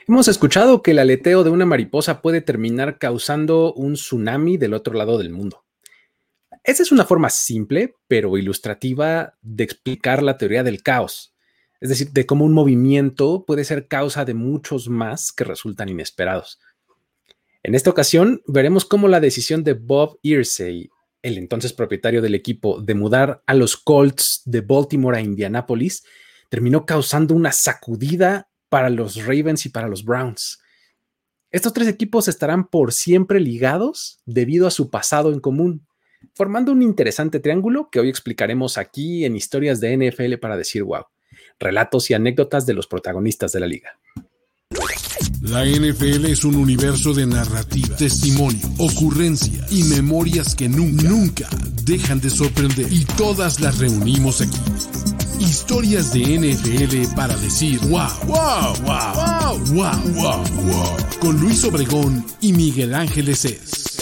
Hemos escuchado que el aleteo de una mariposa puede terminar causando un tsunami del otro lado del mundo. Esa es una forma simple, pero ilustrativa de explicar la teoría del caos, es decir, de cómo un movimiento puede ser causa de muchos más que resultan inesperados. En esta ocasión, veremos cómo la decisión de Bob Irsay, el entonces propietario del equipo, de mudar a los Colts de Baltimore a Indianápolis, terminó causando una sacudida para los Ravens y para los Browns. Estos tres equipos estarán por siempre ligados debido a su pasado en común, formando un interesante triángulo que hoy explicaremos aquí en Historias de NFL para decir wow, relatos y anécdotas de los protagonistas de la liga. La NFL es un universo de narrativa, testimonio, ocurrencia y memorias que nunca dejan de sorprender. Y todas las reunimos aquí. Historias de NFL para decir wow, wow, wow, wow, wow, wow, wow. Con Luis Obregón y Miguel Ángeles Es.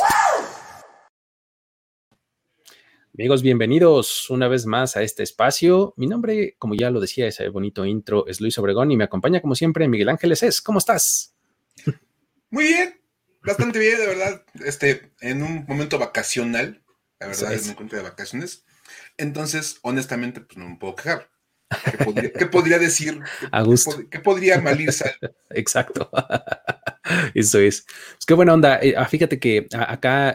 Amigos, bienvenidos una vez más a este espacio. Mi nombre, como ya lo decía ese bonito intro, es Luis Obregón y me acompaña como siempre Miguel Ángeles Es. ¿Cómo estás? Muy bien, bastante bien, de verdad. En un momento vacacional, la verdad, es un encuentro de vacaciones. Entonces, honestamente, pues no me puedo quejar. ¿Qué podría decir? A gusto. ¿Qué podría malirse? Exacto. Eso es. Pues qué buena onda. Fíjate que acá,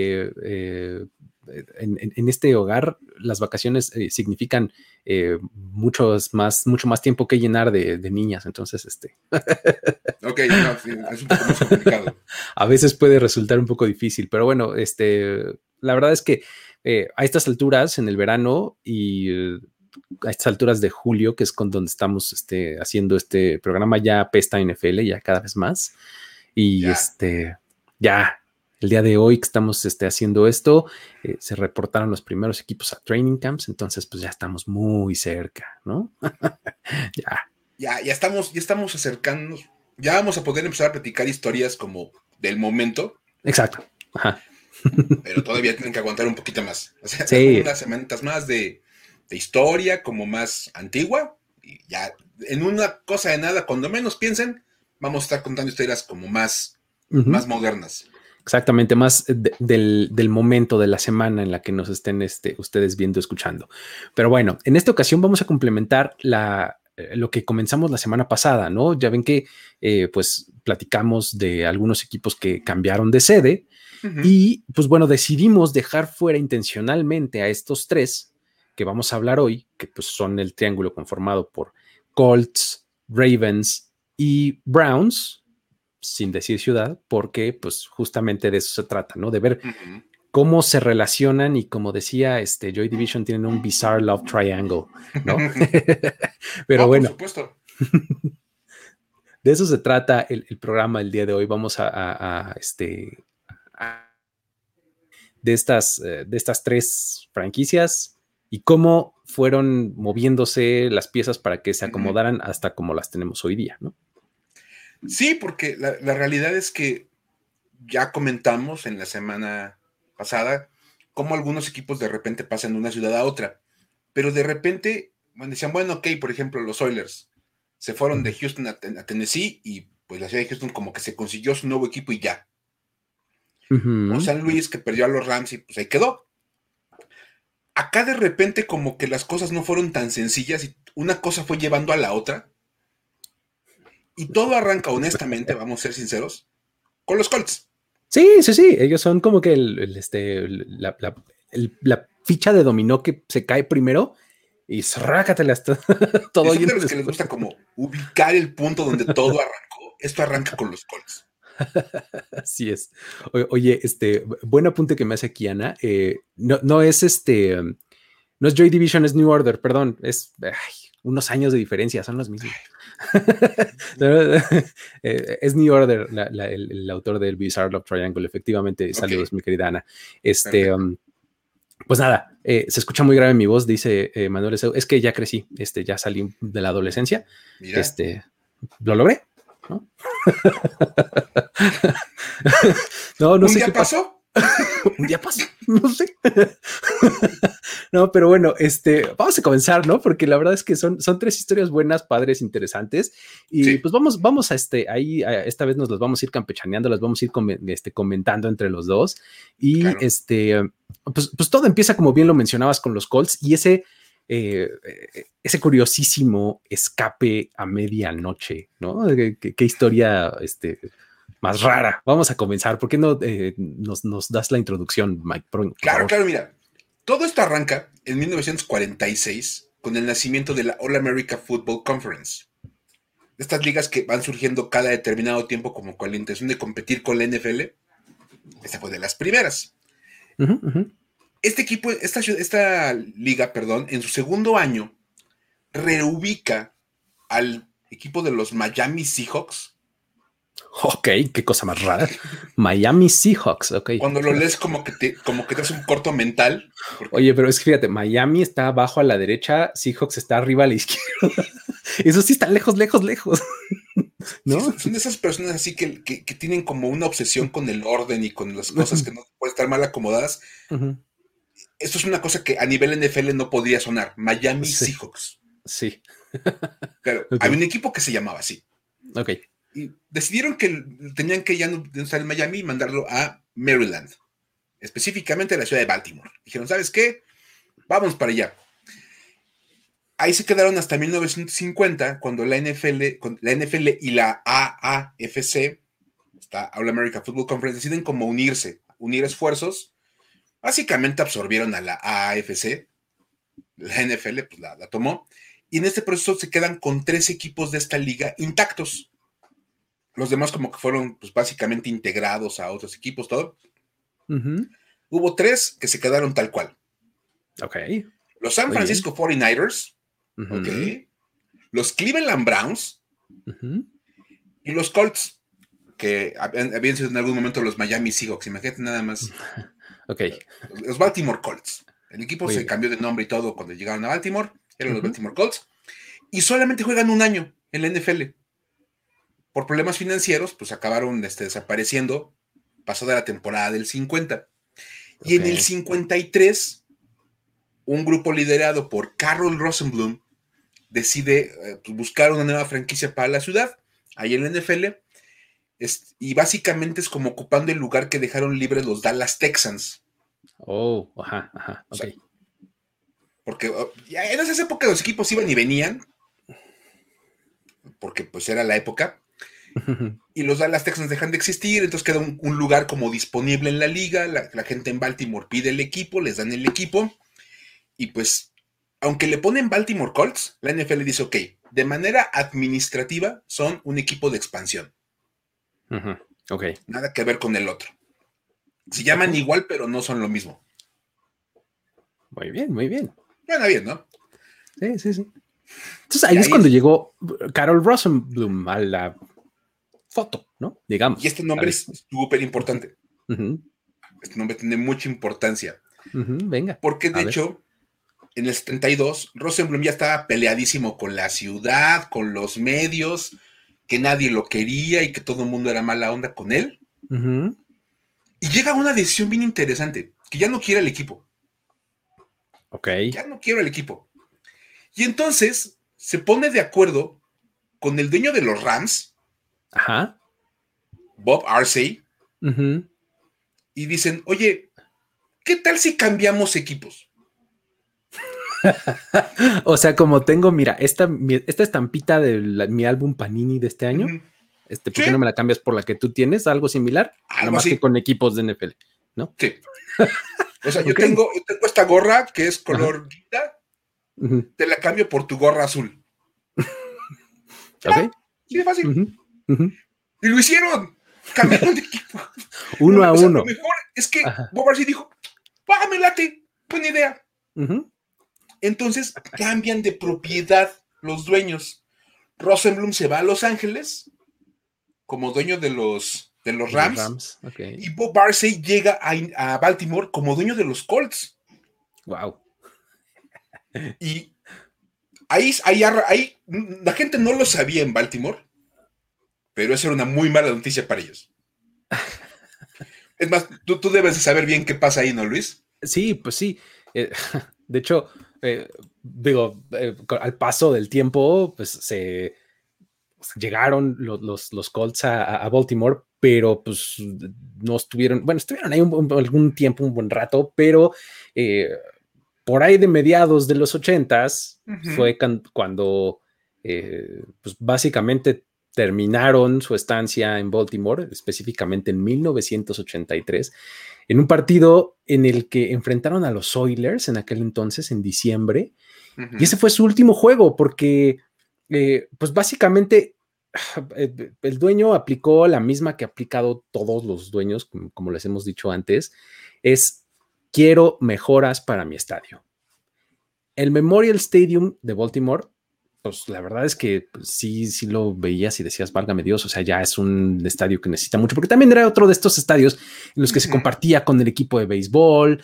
en este hogar, las vacaciones significan mucho más tiempo que llenar de niñas. Entonces, Ok, no, sí, es un poco más complicado. A veces puede resultar un poco difícil, pero bueno, la verdad es que a estas alturas, en el verano y a estas alturas de julio, que es con donde estamos haciendo este programa, ya apesta NFL, ya cada vez más. Y ya el día de hoy que estamos haciendo esto, se reportaron los primeros equipos a training camps, entonces pues ya estamos muy cerca, ¿no? Ya estamos acercándonos, ya vamos a poder empezar a platicar historias como del momento. Exacto. Ajá. Pero todavía tienen que aguantar un poquito más. O sea, sí. unas semanitas más de historia como más antigua, y ya en una cosa de nada, cuando menos piensen, vamos a estar contando historias como más modernas. Exactamente, más del momento de la semana en la que nos estén ustedes viendo, escuchando. Pero bueno, en esta ocasión vamos a complementar lo que comenzamos la semana pasada, ¿no? Ya ven que pues platicamos de algunos equipos que cambiaron de sede y pues bueno, decidimos dejar fuera intencionalmente a estos tres que vamos a hablar hoy, que pues son el triángulo conformado por Colts, Ravens y Browns, sin decir ciudad, porque pues justamente de eso se trata, ¿no? De ver cómo se relacionan y como decía Joy Division, tienen un bizarre love triangle, ¿no? Pero bueno, por supuesto. De eso se trata el programa el día de hoy. Vamos de estas tres franquicias y cómo fueron moviéndose las piezas para que se acomodaran hasta como las tenemos hoy día, ¿no? Sí, porque la realidad es que ya comentamos en la semana pasada cómo algunos equipos de repente pasan de una ciudad a otra, pero de repente decían, bueno, ok, por ejemplo, los Oilers se fueron de Houston a Tennessee y pues la ciudad de Houston como que se consiguió su nuevo equipo y ya. O San Luis, que perdió a los Rams y pues ahí quedó. Acá de repente como que las cosas no fueron tan sencillas y una cosa fue llevando a la otra. Y todo arranca, honestamente, vamos a ser sinceros, con los Colts. Sí, ellos son como que la ficha de dominó que se cae primero y rácatelas todo. Son de los que les gusta como ubicar el punto donde todo arrancó. Esto arranca con los Colts. Así es. Oye, buen apunte que me hace aquí, Ana. No es no es Joy Division, es New Order, perdón. Es unos años de diferencia, son los mismos. Es New Order, el autor del Bizarre Love Triangle, efectivamente. Saludos, mi querida Ana. Pues nada, se escucha muy grave mi voz, dice Manuel Eseu. Es que ya crecí, ya salí de la adolescencia. Mira. Lo logré, ¿no? No ¿Un sé día qué pasó? Un día pasó, no sé. No, pero bueno, vamos a comenzar, ¿no? Porque la verdad es que son 3 historias buenas, padres, interesantes. Y Sí, pues vamos a esta vez nos las vamos a ir campechaneando, las vamos a ir comentando entre los dos. Y claro. pues todo empieza, como bien lo mencionabas, con los Colts y ese curiosísimo escape a medianoche, ¿no? ¿Qué historia más rara? Vamos a comenzar. ¿Por qué no nos das la introducción, Mike? Por Claro, favor. claro, mira. Todo esto arranca en 1946 con el nacimiento de la All America Football Conference. Estas ligas que van surgiendo cada determinado tiempo como con la intención de competir con la NFL. Esta fue de las primeras. Uh-huh, uh-huh. Este equipo, esta liga, perdón, en su segundo año, reubica al equipo de los Miami Seahawks. Ok, qué cosa más rara. Miami Seahawks, ok. Cuando lo lees como que te hace un corto mental. Oye, pero es que fíjate, Miami está abajo a la derecha, Seahawks está arriba a la izquierda. Eso sí están lejos, ¿no? Sí, son de esas personas así que tienen como una obsesión con el orden y con las cosas que no pueden estar mal acomodadas. Uh-huh. Esto es una cosa que a nivel NFL no podría sonar. Miami Sí. Seahawks. Sí. Pero Okay. había un equipo que se llamaba así. Ok. Y decidieron que tenían que ya no estar en Miami y mandarlo a Maryland. Específicamente a la ciudad de Baltimore. Dijeron, ¿sabes qué? Vamos para allá. Ahí se quedaron hasta 1950, cuando la NFL y la AAFC, esta All America Football Conference, deciden como unir esfuerzos. Básicamente absorbieron a la AAFC, la NFL pues la tomó, y en este proceso se quedan con 3 equipos de esta liga intactos. Los demás como que fueron pues básicamente integrados a otros equipos, todo. Uh-huh. Hubo 3 que se quedaron tal cual. Ok. Los San Francisco 49ers, uh-huh. ok. Los Cleveland Browns, uh-huh. y los Colts, que habían sido en algún momento los Miami Seahawks. Imagínate nada más. Ok. Los Baltimore Colts. El equipo Muy se bien. cambió de nombre y todo cuando llegaron a Baltimore. Eran Uh-huh. los Baltimore Colts. Y solamente juegan un año en la NFL. Por problemas financieros, pues acabaron desapareciendo. Pasó de la temporada del 50. Y en el 53, un grupo liderado por Carroll Rosenblum decide buscar una nueva franquicia para la ciudad, ahí en la NFL. Y básicamente es como ocupando el lugar que dejaron libres los Dallas Texans. Oh, ajá, ok. O sea, porque ya en esas épocas los equipos iban y venían, porque pues era la época, y los Dallas Texans dejan de existir, entonces queda un lugar como disponible en la liga, la gente en Baltimore pide el equipo, les dan el equipo, y pues, aunque le ponen Baltimore Colts, la NFL dice, ok, de manera administrativa son un equipo de expansión. Uh-huh. Ok. Nada que ver con el otro. Se llaman igual, pero no son lo mismo. Muy bien, muy bien. Suena bien, ¿no? Sí. Entonces ahí es cuando llegó Carroll Rosenblum a la foto, ¿no? Digamos. Y este nombre es súper importante. Uh-huh. Este nombre tiene mucha importancia. Uh-huh. Venga. Porque de hecho, en el 72, Rosenblum ya estaba peleadísimo con la ciudad, con los medios, que nadie lo quería y que todo el mundo era mala onda con él. Uh-huh. Y llega a una decisión bien interesante, que ya no quiere el equipo. Ok. Ya no quiero el equipo. Y entonces se pone de acuerdo con el dueño de los Rams, Ajá. Bob Arsey, Uh-huh. y dicen, oye, ¿qué tal si cambiamos equipos? O sea, como tengo, mira, esta estampita de mi álbum Panini de este año, Uh-huh. ¿por qué no me la cambias por la que tú tienes? Algo similar, Algo nada más así. que con equipos de NFL, ¿no? Sí. O sea, yo tengo esta gorra que es color guinda, te la cambio por tu gorra azul. Ok. Sí, es fácil. Y lo hicieron. Cambiaron de equipo. Uno a uno. Lo mejor es que Bob Arsey dijo, me late, buena idea. Entonces cambian de propiedad los dueños. Rosenblum se va a Los Ángeles como dueño de los Rams. Okay. Y Bob Arsey llega a Baltimore como dueño de los Colts. Wow. Y ahí la gente no lo sabía en Baltimore, pero esa era una muy mala noticia para ellos. Es más, tú debes de saber bien qué pasa ahí, ¿no, Luis? Sí, pues sí. De hecho, al paso del tiempo, pues llegaron los Colts a Baltimore, pero pues no estuvieron, bueno, estuvieron ahí algún tiempo, un buen rato, pero por ahí de mediados de los 80s fue cuando pues básicamente terminaron su estancia en Baltimore, específicamente en 1983, en un partido en el que enfrentaron a los Oilers en aquel entonces, en diciembre, y ese fue su último juego, porque pues básicamente el dueño aplicó la misma que ha aplicado todos los dueños, como les hemos dicho antes, es quiero mejoras para mi estadio. El Memorial Stadium de Baltimore, pues la verdad es que pues, sí lo veías y decías, válgame Dios, o sea, ya es un estadio que necesita mucho, porque también era otro de estos estadios en los que se compartía con el equipo de béisbol,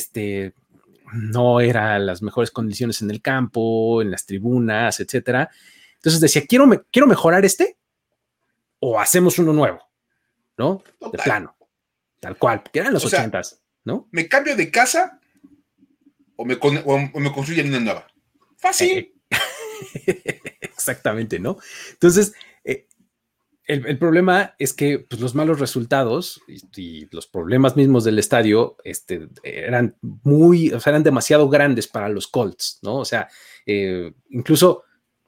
no eran las mejores condiciones en el campo, en las tribunas, etcétera. Entonces decía, quiero mejorar o hacemos uno nuevo, ¿no? Total. De plano, tal cual, que eran los 80s, ¿no? ¿Me cambio de casa o me construyen una nueva? Fácil. Exactamente, ¿no? Entonces, el problema es que pues, los malos resultados y los problemas mismos del estadio eran eran demasiado grandes para los Colts, ¿no? O sea, incluso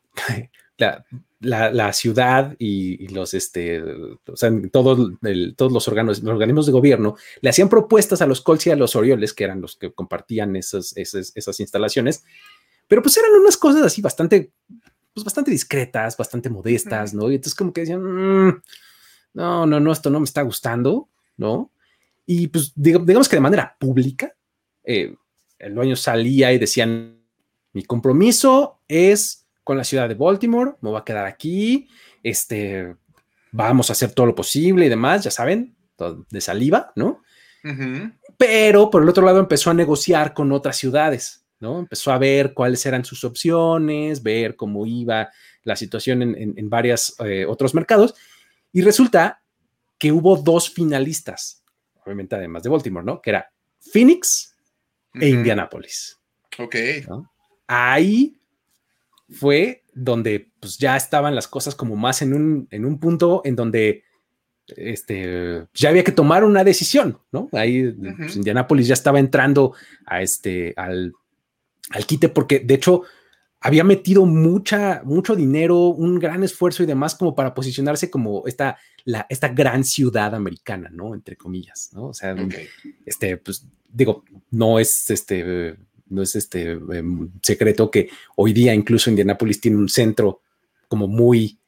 la ciudad y los, o sea, todos los organismos de gobierno le hacían propuestas a los Colts y a los Orioles, que eran los que compartían esas instalaciones, pero pues eran unas cosas así bastante discretas, bastante modestas, ¿no? Y entonces como que decían, no, esto no me está gustando, ¿no? Y pues digamos que de manera pública, el dueño salía y decían, mi compromiso es con la ciudad de Baltimore, me voy a quedar aquí, vamos a hacer todo lo posible y demás, ya saben, de saliva, ¿no? Pero por el otro lado empezó a negociar con otras ciudades, ¿no? Empezó a ver cuáles eran sus opciones, ver cómo iba la situación en varios otros mercados, y resulta que hubo 2 finalistas, obviamente además de Baltimore, ¿no? Que era Phoenix e Indianapolis. Ok. ¿No? Ahí fue donde pues, ya estaban las cosas como más en un punto en donde ya había que tomar una decisión, ¿no? Ahí pues, Indianapolis ya estaba entrando a al quite, porque de hecho había metido mucho dinero, un gran esfuerzo y demás como para posicionarse como esta gran ciudad americana, ¿no? Entre comillas, ¿no? O sea, pues digo, no es secreto que hoy día incluso Indianápolis tiene un centro como muy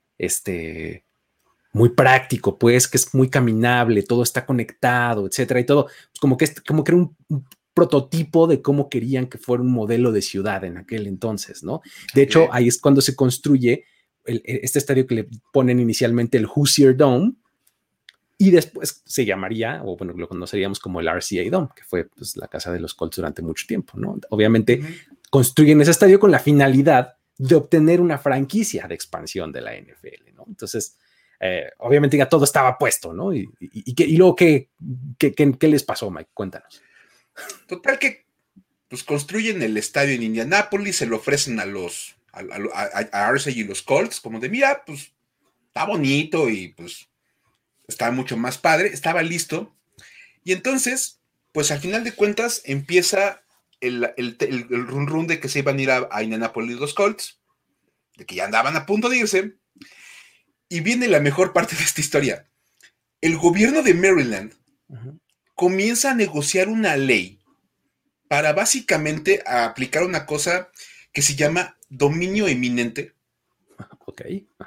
práctico, pues, que es muy caminable, todo está conectado, etcétera, y todo, pues como que era un prototipo de cómo querían que fuera un modelo de ciudad en aquel entonces, ¿no? De hecho, ahí es cuando se construye este estadio que le ponen inicialmente el Hoosier Dome, y después se llamaría, o bueno, lo conoceríamos como el RCA Dome, que fue pues, la casa de los Colts durante mucho tiempo, ¿no? Obviamente construyen ese estadio con la finalidad de obtener una franquicia de expansión de la NFL, ¿no? Entonces, obviamente ya todo estaba puesto, ¿no? Y luego, ¿qué les pasó, Mike? Cuéntanos. Total que pues construyen el estadio en Indianápolis, se lo ofrecen a RCA y los Colts, como de mira, pues está bonito y pues está mucho más padre, estaba listo. Y entonces, pues al final de cuentas empieza el run de que se iban a ir a Indianápolis los Colts, de que ya andaban a punto de irse. Y viene la mejor parte de esta historia. El gobierno de Maryland comienza a negociar una ley para básicamente aplicar una cosa que se llama dominio eminente. Ok.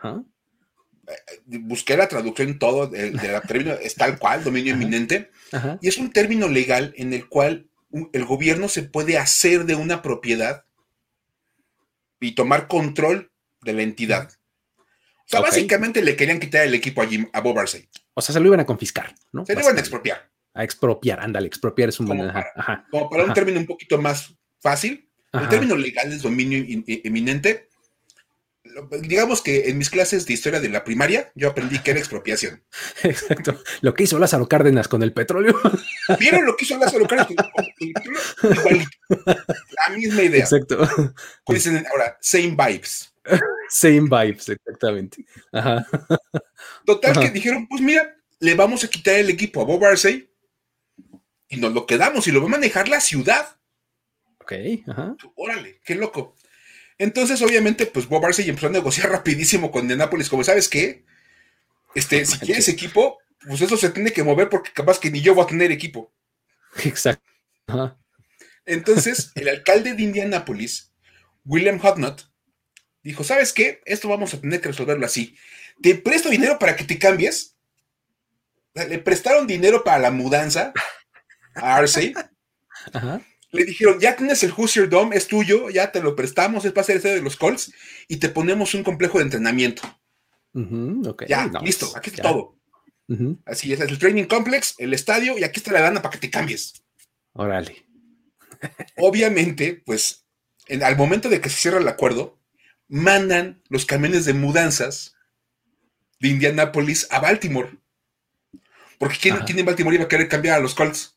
Busqué la traducción todo de la término, es tal cual, dominio eminente. Y es un término legal en el cual el gobierno se puede hacer de una propiedad y tomar control de la entidad. O sea, básicamente le querían quitar el equipo a Bob Irsay. O sea, se lo iban a confiscar, ¿no? Se lo iban a expropiar. A expropiar, ándale, expropiar es un buen... Como para un término un poquito más fácil, el término legal es dominio eminente. digamos que en mis clases de historia de la primaria, yo aprendí que era expropiación. Exacto. Lo que hizo Lázaro Cárdenas con el petróleo. ¿Vieron lo que hizo Lázaro Cárdenas con el petróleo? Igualito. La misma idea. Exacto. Dicen ahora, same vibes. Same vibes, exactamente. Ajá. Total, que dijeron, pues mira, le vamos a quitar el equipo a Bob Arsey y nos lo quedamos y lo va a manejar la ciudad. Ok, ajá. Órale, qué loco. Entonces, obviamente, pues Bob Arsey empezó a negociar rapidísimo con Indianapolis, como, ¿sabes qué? Si quieres equipo, pues eso se tiene que mover porque capaz que ni yo voy a tener equipo. Exacto. Ajá. Entonces, el alcalde de Indianapolis, William Hudnut, dijo, ¿sabes qué? Esto vamos a tener que resolverlo así. Te presto dinero para que te cambies. Le prestaron dinero para la mudanza a Arsey. Ajá. Le dijeron, ya tienes el Hoosier Dome, es tuyo, ya te lo prestamos, es para ser el estadio de los Colts y te ponemos un complejo de entrenamiento. Okay. Ya, No, listo, aquí está todo. Uh-huh. Así es el training complex, el estadio y aquí está la lana para que te cambies. Órale. Obviamente, pues, al momento de que se cierra el acuerdo, mandan los camiones de mudanzas de Indianapolis a Baltimore. Porque ¿quién en Baltimore iba a querer cambiar a los Colts?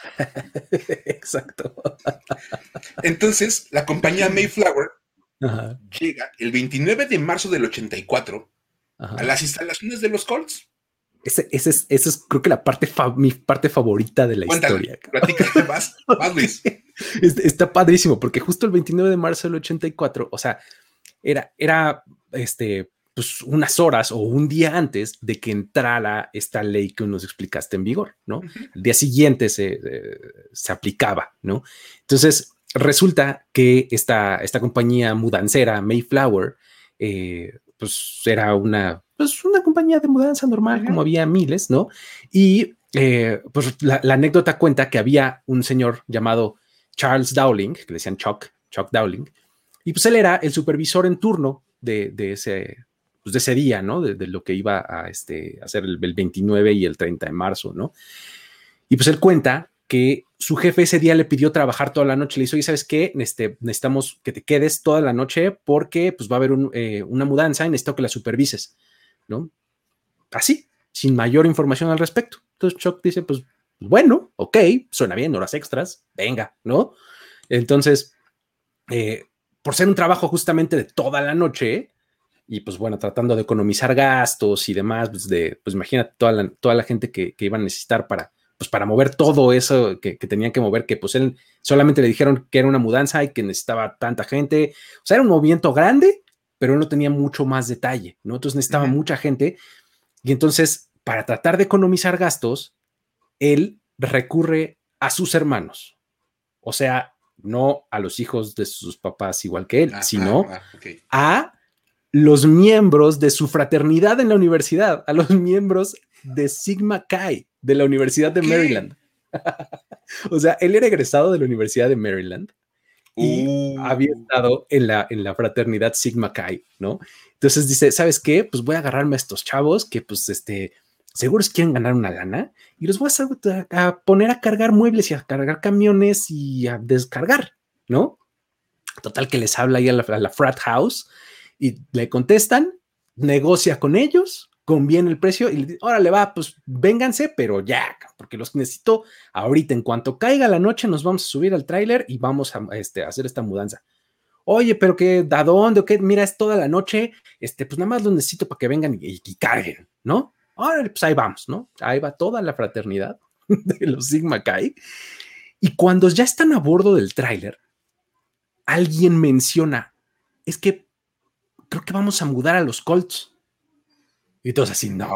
Exacto. Entonces, la compañía Mayflower llega el 29 de marzo del 84 a las instalaciones de los Colts. Esa es creo que mi parte favorita de la historia. Platícate más, Luis. Está padrísimo, porque justo el 29 de marzo del 84, o sea, era pues unas horas o un día antes de que entrara esta ley que nos explicaste en vigor, ¿no? Uh-huh. El día siguiente se aplicaba, ¿no? Entonces, resulta que esta compañía mudancera, Mayflower, pues era una compañía de mudanza normal, uh-huh, como había miles, ¿no? Y pues la anécdota cuenta que había un señor llamado Charles Dowling, que le decían Chuck Dowling, y pues él era el supervisor en turno de ese día, ¿no? De lo que iba a hacer el 29 y el 30 de marzo, ¿no? Y pues él cuenta que su jefe ese día le pidió trabajar toda la noche. Le dijo, oye, ¿sabes qué? Necesitamos que te quedes toda la noche porque pues va a haber una mudanza y necesito que la supervises, ¿no? Así, sin mayor información al respecto. Entonces Chuck dice, pues bueno, ok, suena bien, horas extras, venga, ¿no? Entonces, por ser un trabajo justamente de toda la noche y pues bueno, tratando de economizar gastos y demás, pues imagínate toda la gente que iban a necesitar para mover todo eso que tenían que mover, que pues él solamente le dijeron que era una mudanza y que necesitaba tanta gente. O sea, era un movimiento grande, pero él no tenía mucho más detalle, ¿no? Entonces necesitaba mucha gente. Y entonces, para tratar de economizar gastos, él recurre a sus hermanos. O sea, no a los hijos de sus papás igual que él, sino a los miembros de su fraternidad en la universidad, a los miembros de Sigma Chi de la Universidad de Maryland. O sea, él era egresado de la Universidad de Maryland y había estado en la fraternidad Sigma Chi, ¿no? Entonces dice, ¿sabes qué? Pues voy a agarrarme a estos chavos que pues seguros quieren ganar una lana y los voy a poner a cargar muebles y a cargar camiones y a descargar, ¿no? Total que les habla ahí a la frat house y le contestan, negocia con ellos, conviene el precio y le dice, órale va, pues vénganse, pero ya, porque los necesito ahorita. En cuanto caiga la noche nos vamos a subir al tráiler y vamos a hacer esta mudanza. Oye, pero ¿qué? ¿A dónde? ¿O qué? Mira, es toda la noche, pues nada más los necesito para que vengan y carguen, ¿no? Órale, pues ahí vamos, ¿no? Ahí va toda la fraternidad de los Sigma Chi. Y cuando ya están a bordo del tráiler, alguien menciona, es que creo que vamos a mudar a los Colts. Y todos así, no,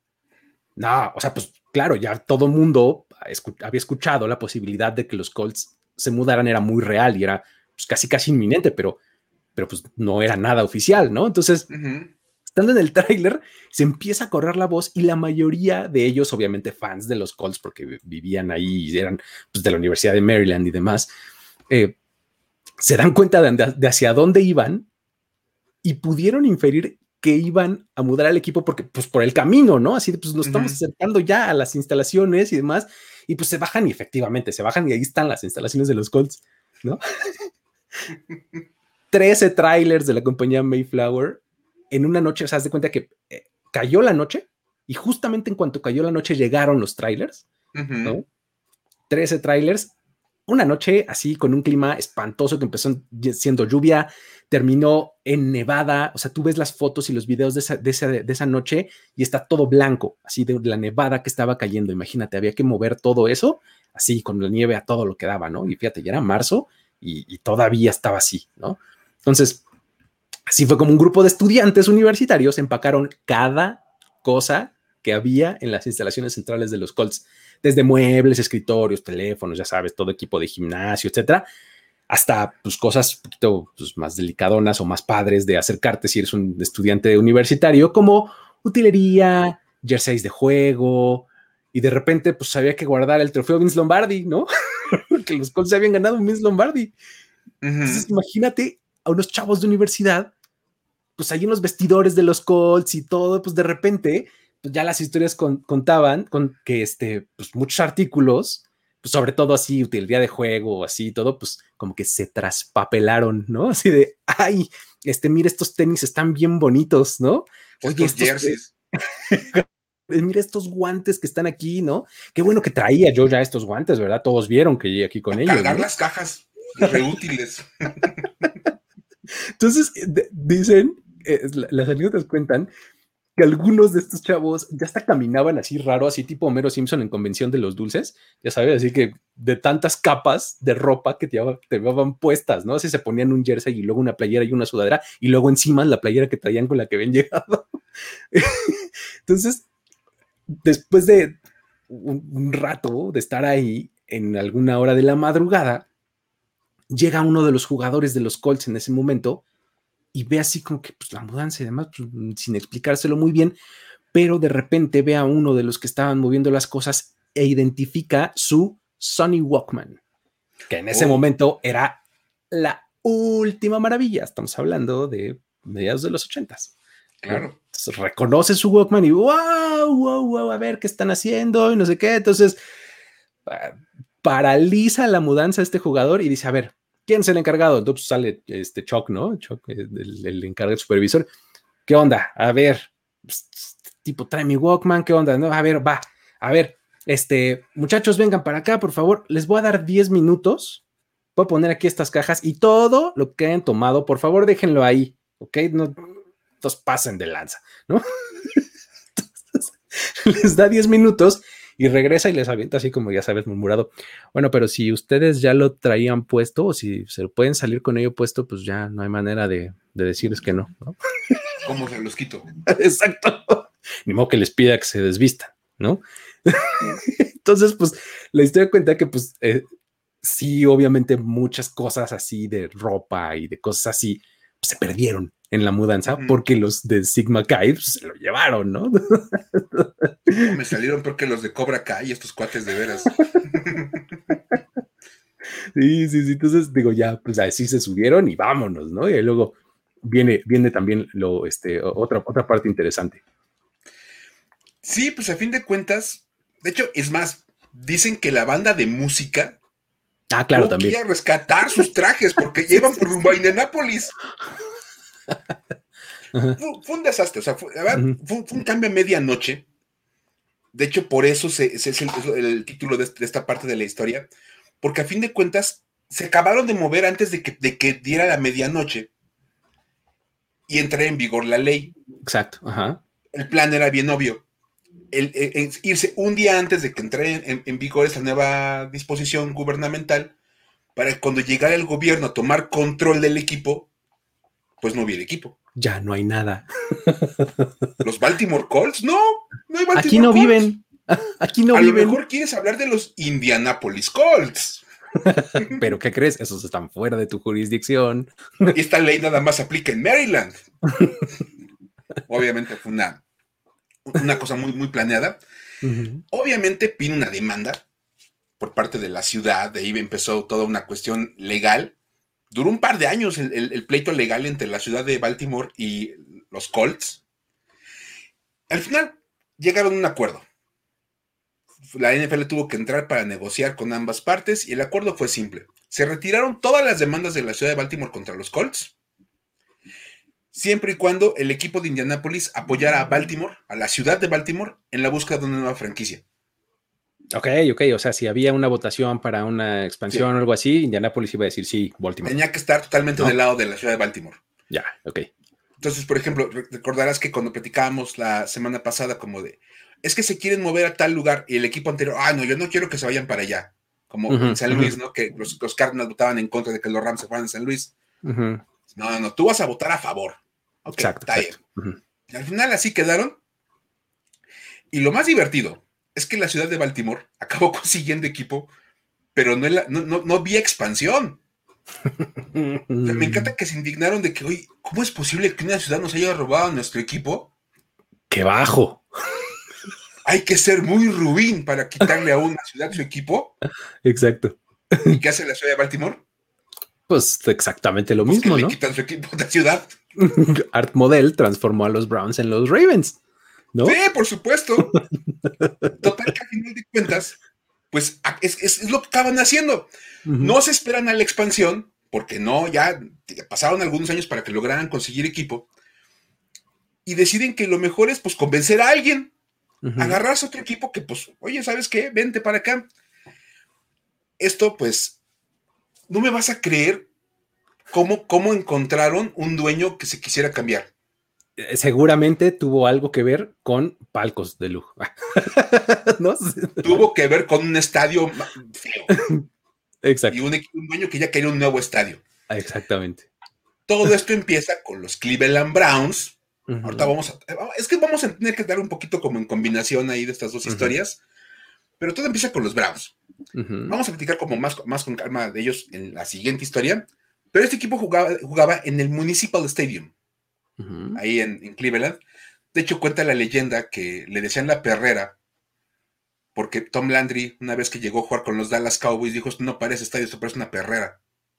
o sea, pues claro, ya todo el mundo había escuchado la posibilidad de que los Colts se mudaran, era muy real y era pues, casi inminente, pero pues no era nada oficial, ¿no? Entonces, estando en el tráiler, se empieza a correr la voz y la mayoría de ellos, obviamente fans de los Colts, porque vivían ahí y eran pues, de la Universidad de Maryland y demás, se dan cuenta de hacia dónde iban y pudieron inferir que iban a mudar al equipo porque, pues, por el camino, ¿no? Así de, pues, nos estamos acercando ya a las instalaciones y demás, y pues se bajan y efectivamente se bajan y ahí están las instalaciones de los Colts, ¿no? 13 trailers de la compañía Mayflower en una noche, o sea, haz de cuenta que cayó la noche y justamente en cuanto cayó la noche llegaron los trailers, ¿no? 13 trailers, una noche así con un clima espantoso que empezó siendo lluvia, terminó en nevada, o sea, tú ves las fotos y los videos de esa noche y está todo blanco, así de la nevada que estaba cayendo, imagínate, había que mover todo eso, así con la nieve a todo lo que daba, ¿no? Y fíjate, ya era marzo y todavía estaba así, ¿no? Entonces, así fue como un grupo de estudiantes universitarios empacaron cada cosa que había en las instalaciones centrales de los Colts, desde muebles, escritorios, teléfonos, ya sabes, todo equipo de gimnasio, etcétera, hasta pues, cosas un poquito pues, más delicadonas o más padres de acercarte si eres un estudiante universitario, como utilería, jerseys de juego, y de repente pues había que guardar el trofeo Vince Lombardi, ¿no? Porque los Colts se habían ganado un Vince Lombardi. Entonces imagínate a unos chavos de universidad, pues ahí en los vestidores de los Colts y todo, pues de repente, pues ya las historias contaban con que pues muchos artículos, pues sobre todo así, utilidad de juego, así todo, pues como que se traspapelaron, ¿no? Así de, ay, mira, estos tenis están bien bonitos, ¿no? Oye, estos jerseys. Mira estos guantes que están aquí, ¿no? Qué bueno que traía yo ya estos guantes, ¿verdad? Todos vieron que llegué aquí con ellos. Cargar, ¿no? Las cajas reútiles. Entonces, dicen, las anécdotas cuentan que algunos de estos chavos ya hasta caminaban así raro, así tipo Homero Simpson en Convención de los Dulces, ya sabes, así que de tantas capas de ropa que te llevaban puestas, ¿no? Así se ponían un jersey y luego una playera y una sudadera y luego encima la playera que traían con la que habían llegado. Entonces, después de un rato de estar ahí en alguna hora de la madrugada, llega uno de los jugadores de los Colts en ese momento y ve así como que pues, la mudanza y demás, pues, sin explicárselo muy bien, pero de repente ve a uno de los que estaban moviendo las cosas e identifica su Sony Walkman, que en ese momento era la última maravilla. Estamos hablando de mediados de los 80s. Claro. Entonces, reconoce su Walkman y wow, a ver qué están haciendo y no sé qué. Entonces, paraliza la mudanza a este jugador y dice, a ver, ¿quién es el encargado? Entonces sale Chuck, ¿no? Chuck, el encargado, el supervisor. ¿Qué onda? A ver, tipo, trae mi Walkman, ¿qué onda? No, a ver, va, a ver, muchachos, vengan para acá, por favor, les voy a dar 10 minutos, voy a poner aquí estas cajas y todo lo que hayan tomado, por favor, déjenlo ahí, ¿ok? No pasen de lanza, ¿no? Entonces, les da 10 minutos y regresa y les avienta así como ya sabes, murmurado. Bueno, pero si ustedes ya lo traían puesto o si se lo pueden salir con ello puesto, pues ya no hay manera de decirles que no, ¿no? ¿Cómo se los quito? Exacto. Ni modo que les pida que se desvistan, ¿no? Entonces, pues, la historia cuenta que, pues, sí, obviamente muchas cosas así de ropa y de cosas así pues, se perdieron en la mudanza porque los de Sigma Chi pues, se lo llevaron, ¿no? Me salieron peor que los de Cobra Kai y estos cuates de veras. Sí. Entonces, digo, ya, pues así se subieron y vámonos, ¿no? Y luego viene también otra parte interesante. Sí, pues a fin de cuentas, de hecho, es más, dicen que la banda de música claro, también quiere rescatar sus trajes porque llevan por rumbo a Indianápolis. Fue un desastre, o sea, fue un cambio a medianoche. De hecho, por eso es el título de esta parte de la historia, porque a fin de cuentas se acabaron de mover antes de que diera la medianoche y entrara en vigor la ley. Exacto, ajá. El plan era bien obvio. Irse un día antes de que entre en vigor esta nueva disposición gubernamental para que cuando llegara el gobierno a tomar control del equipo, pues no hubiera equipo. Ya no hay nada. ¿Los Baltimore Colts? No hay Baltimore Aquí no Colts. Viven. Aquí no a viven. A lo mejor quieres hablar de los Indianapolis Colts. ¿Pero qué crees? Esos están fuera de tu jurisdicción. Y esta ley nada más aplica en Maryland. Obviamente fue una cosa muy, muy planeada. Obviamente vino una demanda por parte de la ciudad, de ahí empezó toda una cuestión legal. Duró un par de años el pleito legal entre la ciudad de Baltimore y los Colts. Al final llegaron a un acuerdo. La NFL tuvo que entrar para negociar con ambas partes y el acuerdo fue simple. Se retiraron todas las demandas de la ciudad de Baltimore contra los Colts siempre y cuando el equipo de Indianápolis apoyara a Baltimore, a la ciudad de Baltimore, en la búsqueda de una nueva franquicia. Ok, o sea, si había una votación para una expansión Sí. o algo así, Indianapolis iba a decir sí, Baltimore. Tenía que estar totalmente ¿No? del lado de la ciudad de Baltimore. Ya, ok. Entonces, por ejemplo, recordarás que cuando platicábamos la semana pasada como de, es que se quieren mover a tal lugar y el equipo anterior, no, yo no quiero que se vayan para allá. Como en San Luis, ¿no? Que los Cardinals votaban en contra de que los Rams se fueran a San Luis. No, tú vas a votar a favor. Ok, Exacto. está bien. Y al final así quedaron. Y lo más divertido es que la ciudad de Baltimore acabó consiguiendo equipo, pero no había expansión. O sea, me encanta que se indignaron de que, oye, ¿cómo es posible que una ciudad nos haya robado nuestro equipo? ¡Qué bajo! Hay que ser muy ruin para quitarle a una ciudad su equipo. Exacto. ¿Y qué hace la ciudad de Baltimore? Pues exactamente lo Pues mismo, que ¿no? le quitan su equipo de ciudad. Art Model transformó a los Browns en los Ravens, ¿no? Sí, por supuesto. Total que al final de cuentas, pues es lo que estaban haciendo. No se esperan a la expansión, porque no, ya pasaron algunos años para que lograran conseguir equipo, y deciden que lo mejor es pues convencer a alguien, agarrarse a otro equipo que pues, oye, ¿sabes qué? Vente para acá. Esto pues, no me vas a creer cómo encontraron un dueño que se quisiera cambiar. Seguramente tuvo algo que ver con palcos de lujo. ¿No? Tuvo que ver con un estadio feo. Exacto. Y un dueño que ya quería un nuevo estadio. Exactamente. Todo esto empieza con los Cleveland Browns. Ahorita vamos a tener que dar un poquito como en combinación ahí de estas dos historias, pero todo empieza con los Browns. Vamos a platicar como más con calma de ellos en la siguiente historia, pero este equipo jugaba en el Municipal Stadium, ahí en Cleveland. De hecho, cuenta la leyenda que le decían la perrera, porque Tom Landry, una vez que llegó a jugar con los Dallas Cowboys, dijo, esto no parece estadio, esto parece una perrera.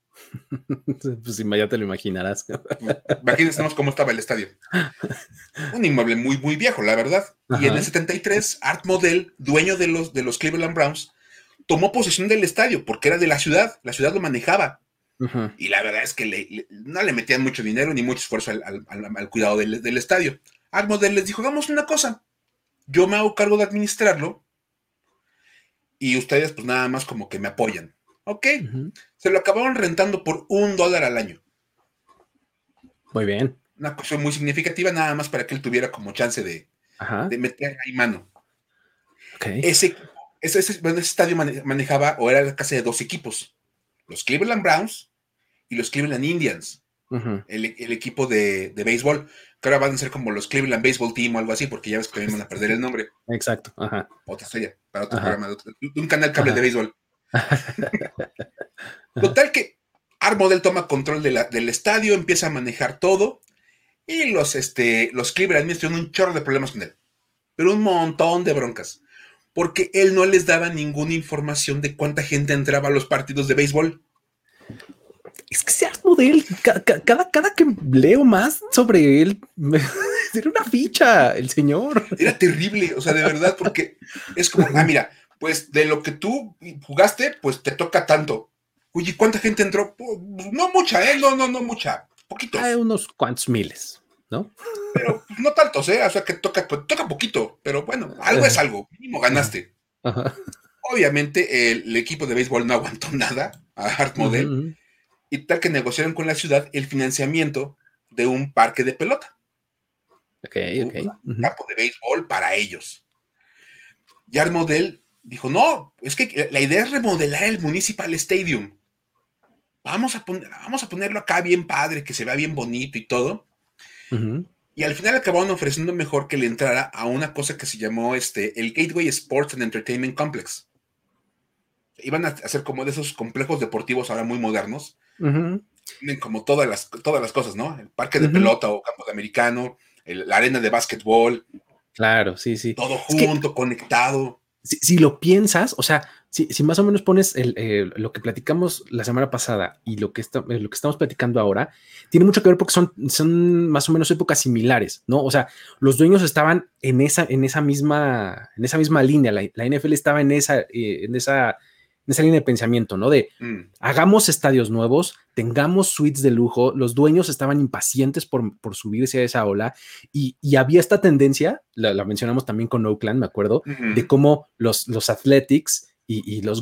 Pues ya te lo imaginarás. Imagínense cómo estaba el estadio. Un inmueble muy, muy viejo, la verdad. Y en el 73, Art Model, dueño de los Cleveland Browns, tomó posesión del estadio porque era de la ciudad lo manejaba. Y la verdad es que no le metían mucho dinero ni mucho esfuerzo al cuidado del estadio. Art Model les dijo, hagamos una cosa, yo me hago cargo de administrarlo y ustedes pues nada más como que me apoyan. Ok, se lo acabaron rentando por $1 al año. Muy bien. Una cuestión muy significativa, nada más para que él tuviera como chance de meter ahí mano. Okay. Ese estadio manejaba, o era la casa de dos equipos, los Cleveland Browns y los Cleveland Indians, el equipo de béisbol, que ahora van a ser como los Cleveland Baseball Team o algo así, porque ya ves que también van a perder el nombre. Exacto. Otra historia, para otro programa, de un canal cable de béisbol. Total que Art Model toma control del estadio, empieza a manejar todo, y los Cleveland Indians tienen un chorro de problemas con él, pero un montón de broncas, porque él no les daba ninguna información de cuánta gente entraba a los partidos de béisbol. Es que ese Art Model, cada que leo más sobre él, era una ficha, el señor. Era terrible, o sea, de verdad, porque es como, mira, pues de lo que tú jugaste, pues te toca tanto. Oye, ¿cuánta gente entró? Pues, no mucha, no mucha, poquitos. Hay unos cuantos miles, ¿no? Pero pues, no tantos, o sea, que toca poquito, pero bueno, algo es algo, mínimo ganaste. Obviamente, el equipo de béisbol no aguantó nada a Art Model, y tal que negociaron con la ciudad el financiamiento de un parque de pelota. Un campo de béisbol para ellos. Y Art Model dijo, no, es que la idea es remodelar el Municipal Stadium. Vamos a ponerlo acá bien padre, que se vea bien bonito y todo. Y al final acabaron ofreciendo mejor que le entrara a una cosa que se llamó el Gateway Sports and Entertainment Complex. Iban a hacer como de esos complejos deportivos ahora muy modernos. Tienen como todas las cosas, ¿no? El parque de pelota o campo de americano, la arena de básquetbol. Claro, sí. Todo junto, conectado. Si lo piensas, o sea, si más o menos pones lo que platicamos la semana pasada y lo que estamos platicando ahora, tiene mucho que ver porque son más o menos épocas similares, ¿no? O sea, los dueños estaban en esa misma línea, la NFL estaba en esa esa línea de pensamiento, ¿no? De hagamos estadios nuevos, tengamos suites de lujo, los dueños estaban impacientes por subirse a esa ola y había esta tendencia, la mencionamos también con Oakland, me acuerdo, de cómo los Athletics y los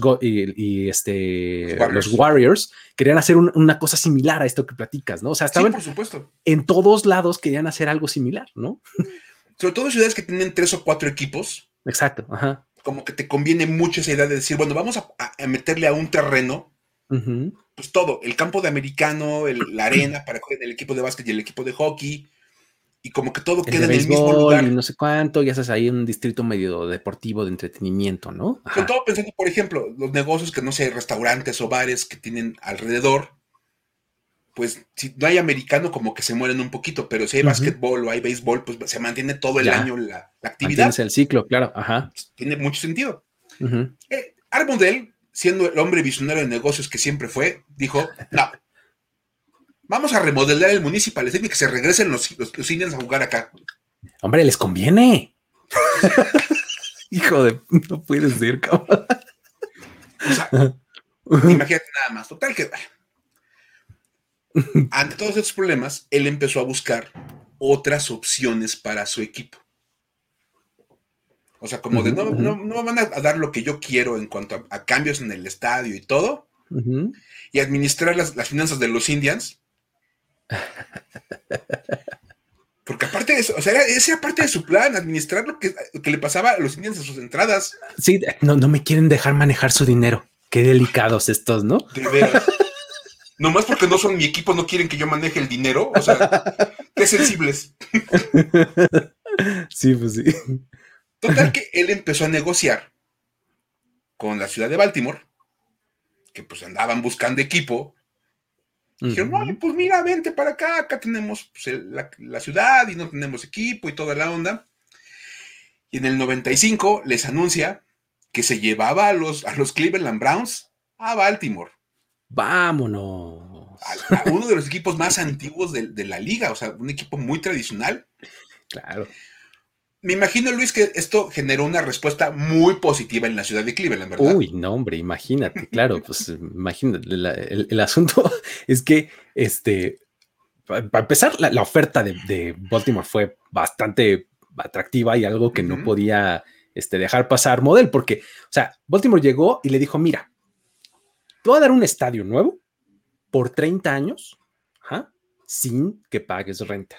Warriors querían hacer una cosa similar a esto que platicas, ¿no? O sea, estaban, sí, por supuesto, en todos lados querían hacer algo similar, ¿no? Sobre todo en ciudades que tienen 3 o 4 equipos. Exacto, ajá. Como que te conviene mucho esa idea de decir, bueno, vamos a meterle a un terreno, pues todo, el campo de americano, la arena para el equipo de básquet y el equipo de hockey, y como que todo queda en el mismo lugar. Y no sé cuánto, ya sabes, ahí un distrito medio deportivo de entretenimiento, ¿no? Sobre todo pensando, por ejemplo, los negocios que no sé, restaurantes o bares que tienen alrededor, pues si no hay americano como que se mueren un poquito, pero si hay básquetbol o hay béisbol, pues se mantiene todo el año la actividad. Mantienes el ciclo, claro, ajá. Pues, tiene mucho sentido. Armondale, siendo el hombre visionario de negocios que siempre fue, dijo, no, vamos a remodelar el Municipal Stadium y que se regresen los Indians a jugar acá. Hombre, les conviene. Hijo de, no puedes ser, cabrón. O sea, imagínate nada más. Total que, ante todos estos problemas, él empezó a buscar otras opciones para su equipo. O sea, como de no me van a dar lo que yo quiero en cuanto a cambios en el estadio y todo, y administrar las finanzas de los Indians. Porque aparte de eso, o sea, esa era parte de su plan, administrar lo que le pasaba a los Indians en sus entradas. Sí, no me quieren dejar manejar su dinero. Qué delicados estos, ¿no? De veras. Nomás porque no son mi equipo, no quieren que yo maneje el dinero. O sea, qué sensibles. Sí, pues sí. Total que él empezó a negociar con la ciudad de Baltimore, que pues andaban buscando equipo. Dijeron, no, pues mira, vente para acá tenemos pues, la ciudad y no tenemos equipo y toda la onda. Y en el 95 les anuncia que se llevaba a los Cleveland Browns a Baltimore. Vámonos. A uno de los equipos más antiguos de la liga, o sea, un equipo muy tradicional. Claro. Me imagino, Luis, que esto generó una respuesta muy positiva en la ciudad de Cleveland, ¿verdad? Uy, no, hombre, imagínate, claro, pues imagínate, el asunto es que, para empezar, la oferta de Baltimore fue bastante atractiva y algo que no podía dejar pasar Model, porque, o sea, Baltimore llegó y le dijo, mira, te voy a dar un estadio nuevo por 30 años, sin que pagues renta,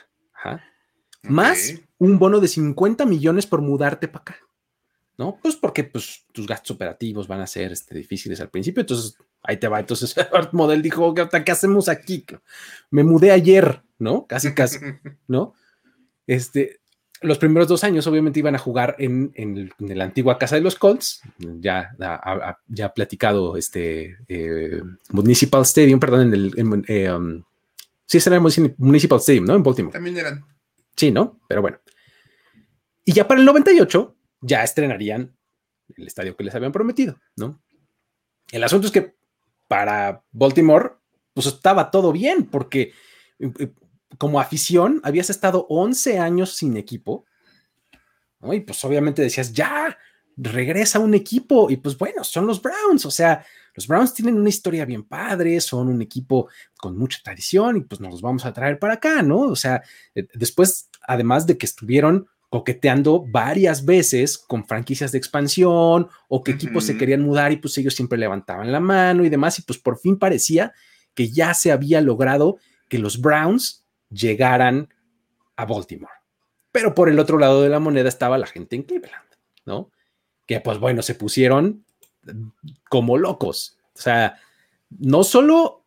más un bono de 50 millones por mudarte para acá, ¿no? Pues porque pues, tus gastos operativos van a ser difíciles al principio, entonces ahí te va. Entonces Art Model dijo, ¿qué hacemos aquí? Me mudé ayer, ¿no? Casi, ¿no? Los primeros 2 años obviamente iban a jugar en la antigua casa de los Colts, ya platicado Municipal Stadium, perdón, sí, era el Municipal Stadium, ¿no? En Baltimore. También eran. Sí, ¿no? Pero bueno. Y ya para el 98 ya estrenarían el estadio que les habían prometido, ¿no? El asunto es que para Baltimore, pues estaba todo bien, porque como afición habías estado 11 años sin equipo, ¿no? Y pues obviamente decías, ya, regresa un equipo, y pues bueno, son los Browns, o sea, los Browns tienen una historia bien padre, son un equipo con mucha tradición, y pues nos los vamos a traer para acá, ¿no? O sea, después, además de que estuvieron coqueteando varias veces con franquicias de expansión o que equipos se querían mudar y pues ellos siempre levantaban la mano y demás, y pues por fin parecía que ya se había logrado que los Browns llegaran a Baltimore. Pero por el otro lado de la moneda estaba la gente en Cleveland, ¿no? Que pues bueno, se pusieron como locos. O sea, no solo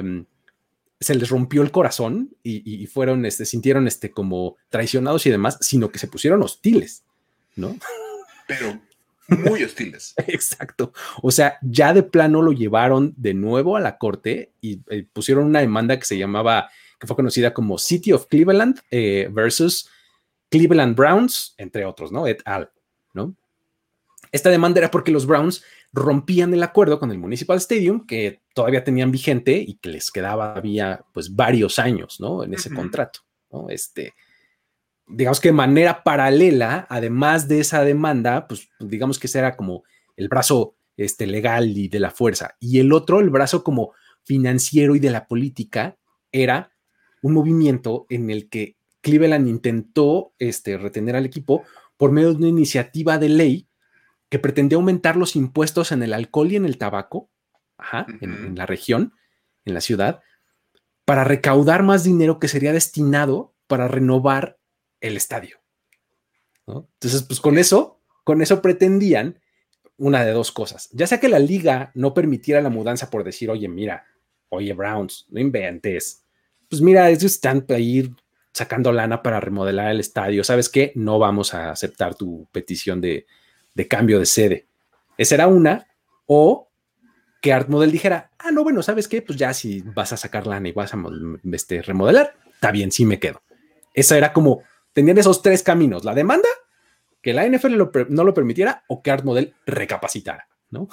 se les rompió el corazón y fueron, sintieron como traicionados y demás, sino que se pusieron hostiles, ¿no? Pero muy hostiles. Exacto. O sea, ya de plano lo llevaron de nuevo a la corte y pusieron una demanda que se llamaba, que fue conocida como City of Cleveland versus Cleveland Browns, entre otros, ¿no? Et al, ¿no? Esta demanda era porque los Browns rompían el acuerdo con el Municipal Stadium que todavía tenían vigente y que les quedaba había pues varios años, ¿no? En ese contrato, ¿no? Digamos que de manera paralela, además de esa demanda, pues digamos que ese era como el brazo legal y de la fuerza. Y el otro, el brazo como financiero y de la política, era un movimiento en el que Cleveland intentó retener al equipo por medio de una iniciativa de ley que pretendía aumentar los impuestos en el alcohol y en el tabaco, en la región, en la ciudad, para recaudar más dinero que sería destinado para renovar el estadio, ¿no? Entonces, pues con eso pretendían una de dos cosas. Ya sea que la liga no permitiera la mudanza por decir, oye, Browns, no inventes. Pues mira, ellos están ahí sacando lana para remodelar el estadio. ¿Sabes qué? No vamos a aceptar tu petición de cambio de sede. Esa era una. O que Art Model dijera, no, bueno, ¿sabes qué? Pues ya si vas a sacar lana y vas a remodelar, está bien, sí me quedo. Esa era como, tenían esos tres caminos: la demanda, que la NFL no lo permitiera, o que Art Model recapacitara, ¿no?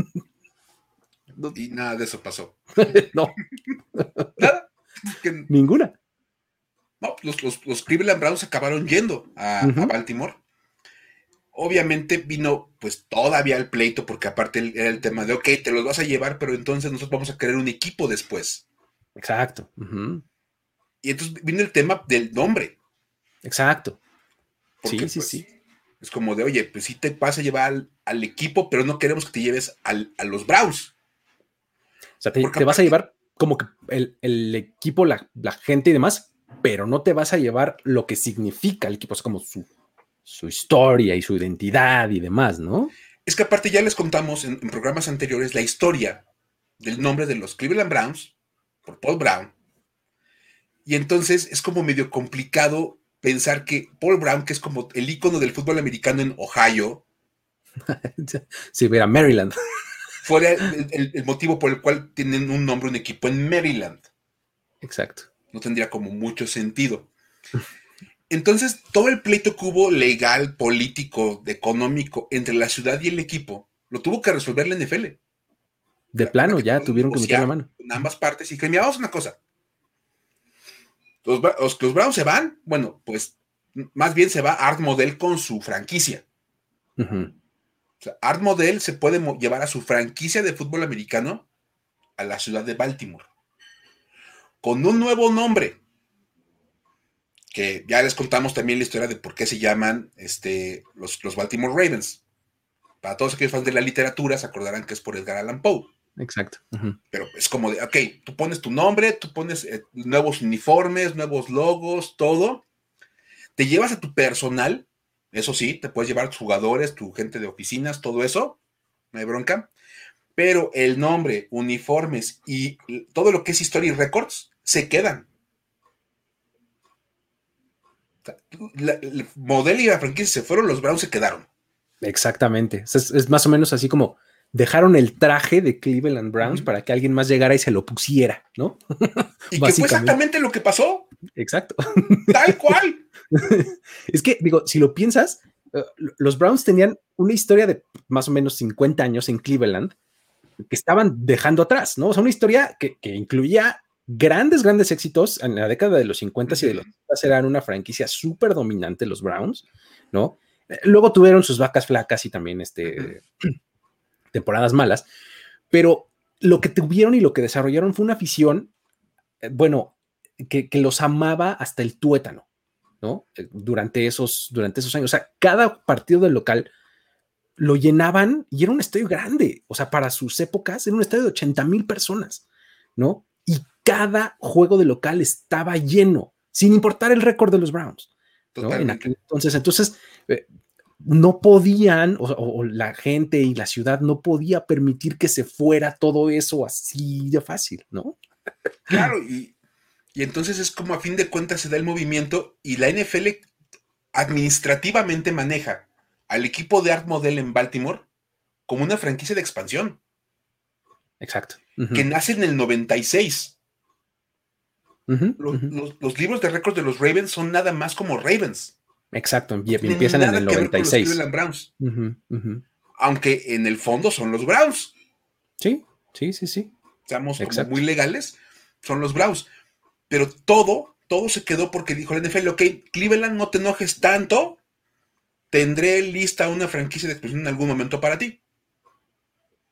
Y nada de eso pasó. No. Nada. Ninguna. No, los Cleveland Browns acabaron yendo a Baltimore. Obviamente vino pues todavía el pleito, porque aparte era el tema de, ok, te los vas a llevar, pero entonces nosotros vamos a crear un equipo después. Exacto. Y entonces vino el tema del nombre. Exacto. Porque, sí. Es como de, oye, pues sí te vas a llevar al equipo, pero no queremos que te lleves a los Browns. O sea, te vas a llevar como que el equipo, la gente y demás, pero no te vas a llevar lo que significa el equipo, es como su historia y su identidad y demás, ¿no? Es que aparte ya les contamos en programas anteriores la historia del nombre de los Cleveland Browns por Paul Brown. Y entonces es como medio complicado pensar que Paul Brown, que es como el ícono del fútbol americano en Ohio, si hubiera Maryland, fuera el motivo por el cual tienen un nombre, un equipo en Maryland. Exacto. No tendría como mucho sentido. Entonces, todo el pleito que hubo legal, político, económico entre la ciudad y el equipo, lo tuvo que resolver la NFL. De plano, ya tuvieron que meter la mano. En ambas partes. Y que, mira, vamos a una cosa. Los Browns se van, bueno, pues más bien se va Art Model con su franquicia. O sea, Art Model se puede llevar a su franquicia de fútbol americano a la ciudad de Baltimore con un nuevo nombre, que ya les contamos también la historia de por qué se llaman los Baltimore Ravens. Para todos aquellos fans de la literatura se acordarán que es por Edgar Allan Poe. Exacto. Pero es como de, ok, tú pones tu nombre, tú pones nuevos uniformes, nuevos logos, todo. Te llevas a tu personal, eso sí, te puedes llevar a tus jugadores, tu gente de oficinas, todo eso, no hay bronca. Pero el nombre, uniformes y todo lo que es historia y records se quedan. El modelo y la franquicia se fueron, los Browns se quedaron. Exactamente. Es más o menos así como dejaron el traje de Cleveland Browns para que alguien más llegara y se lo pusiera, ¿no? Y que fue exactamente lo que pasó. Exacto. Tal cual. Es que, digo, si lo piensas, los Browns tenían una historia de más o menos 50 años en Cleveland que estaban dejando atrás, ¿no? O sea, una historia que incluía grandes éxitos en la década de los 50 y de los 60. Eran una franquicia súper dominante los Browns, ¿no? Luego tuvieron sus vacas flacas y también temporadas malas, pero lo que tuvieron y lo que desarrollaron fue una afición, que los amaba hasta el tuétano, ¿no? Durante esos años. O sea, cada partido del local lo llenaban y era un estadio grande. O sea, para sus épocas era un estadio de 80,000 personas, ¿no? Y cada juego de local estaba lleno, sin importar el récord de los Browns, ¿no? Entonces, no podían, o la gente y la ciudad no podía permitir que se fuera todo eso así de fácil, ¿no? Claro, y entonces es como a fin de cuentas se da el movimiento y la NFL administrativamente maneja al equipo de Art Model en Baltimore como una franquicia de expansión. Exacto. Que nace en el 96. Los libros de récords de los Ravens son nada más como Ravens. Exacto, empiezan en el 96. Los Cleveland Browns. Aunque en el fondo son los Browns. Sí. Seamos como muy legales, son los Browns. Pero todo se quedó porque dijo la NFL, ok, Cleveland, no te enojes tanto, tendré lista una franquicia de expansión en algún momento para ti.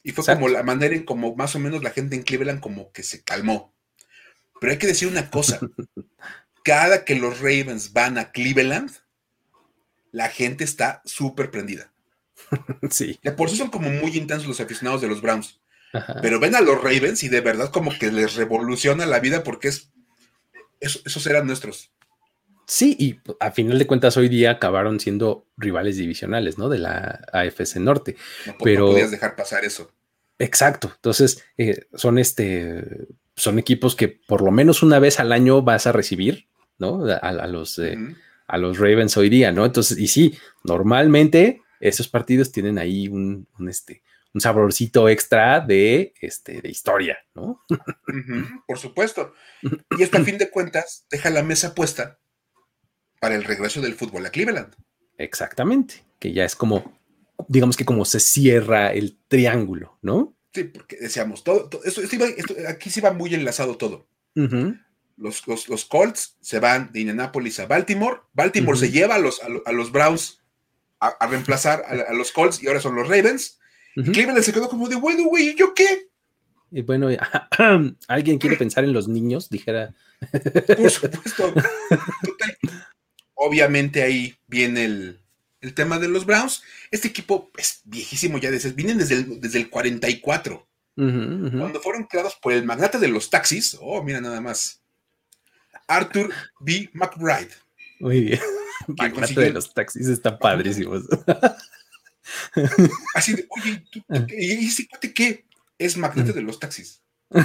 Y fue Exacto. como la manera en como más o menos la gente en Cleveland como que se calmó. Pero hay que decir una cosa. Cada que los Ravens van a Cleveland, la gente está súper prendida. Sí. De por sí son como muy intensos los aficionados de los Browns. Ajá. Pero ven a los Ravens y de verdad como que les revoluciona la vida porque esos eran nuestros. Sí, y a final de cuentas hoy día acabaron siendo rivales divisionales, ¿no? De la AFC Norte. No podías Pero, dejar pasar eso. exacto. Entonces, son equipos que por lo menos una vez al año vas a recibir, ¿no? A los Ravens hoy día, ¿no? Entonces, y sí, normalmente esos partidos tienen ahí un saborcito extra de historia, ¿no? Por supuesto. Y esto a fin de cuentas deja la mesa puesta para el regreso del fútbol a Cleveland. Exactamente, que ya es como, digamos que como se cierra el triángulo, ¿no? Sí, porque decíamos, aquí se va muy enlazado todo. Los Colts se van de Indianapolis a Baltimore. Baltimore se lleva a los Browns a reemplazar a los Colts y ahora son los Ravens. Y Cleveland se quedó como de, bueno, güey, ¿y yo qué? Y bueno, ¿alguien quiere pensar en los niños? Dijera. Por supuesto. Total. Obviamente ahí viene el tema de los Browns. Este equipo es viejísimo ya, vienen desde el 44. Cuando fueron creados por el magnate de los taxis. Oh, mira nada más. Arthur B. McBride. Muy bien. Magnate de los taxis está padrísimos. Así de, oye, ¿y ese cuate qué? Es magnate de los taxis.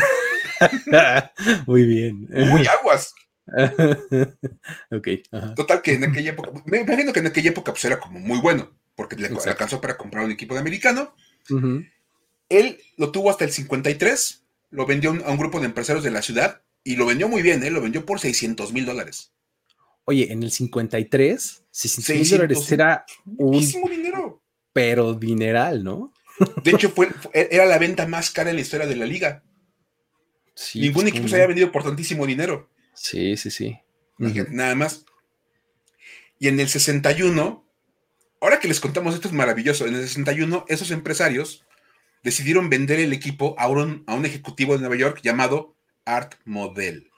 Muy bien. Muy aguas. Ok. Ajá. Total que en aquella época, me imagino que en aquella época pues era como muy bueno, porque le alcanzó para comprar un equipo de americano. Él lo tuvo hasta el 53, lo vendió a un grupo de empresarios de la ciudad y lo vendió muy bien, lo vendió por $600,000. Oye, en el 53, $600,000 era muchísimo dinero. Pero dineral, ¿no? De hecho, era la venta más cara en la historia de la liga. Sí, ningún equipo se había vendido por tantísimo dinero. Sí, sí, sí. Nada más. Y en el 61, ahora que les contamos esto es maravilloso, en el 61 esos empresarios decidieron vender el equipo a un ejecutivo de Nueva York llamado Art Model.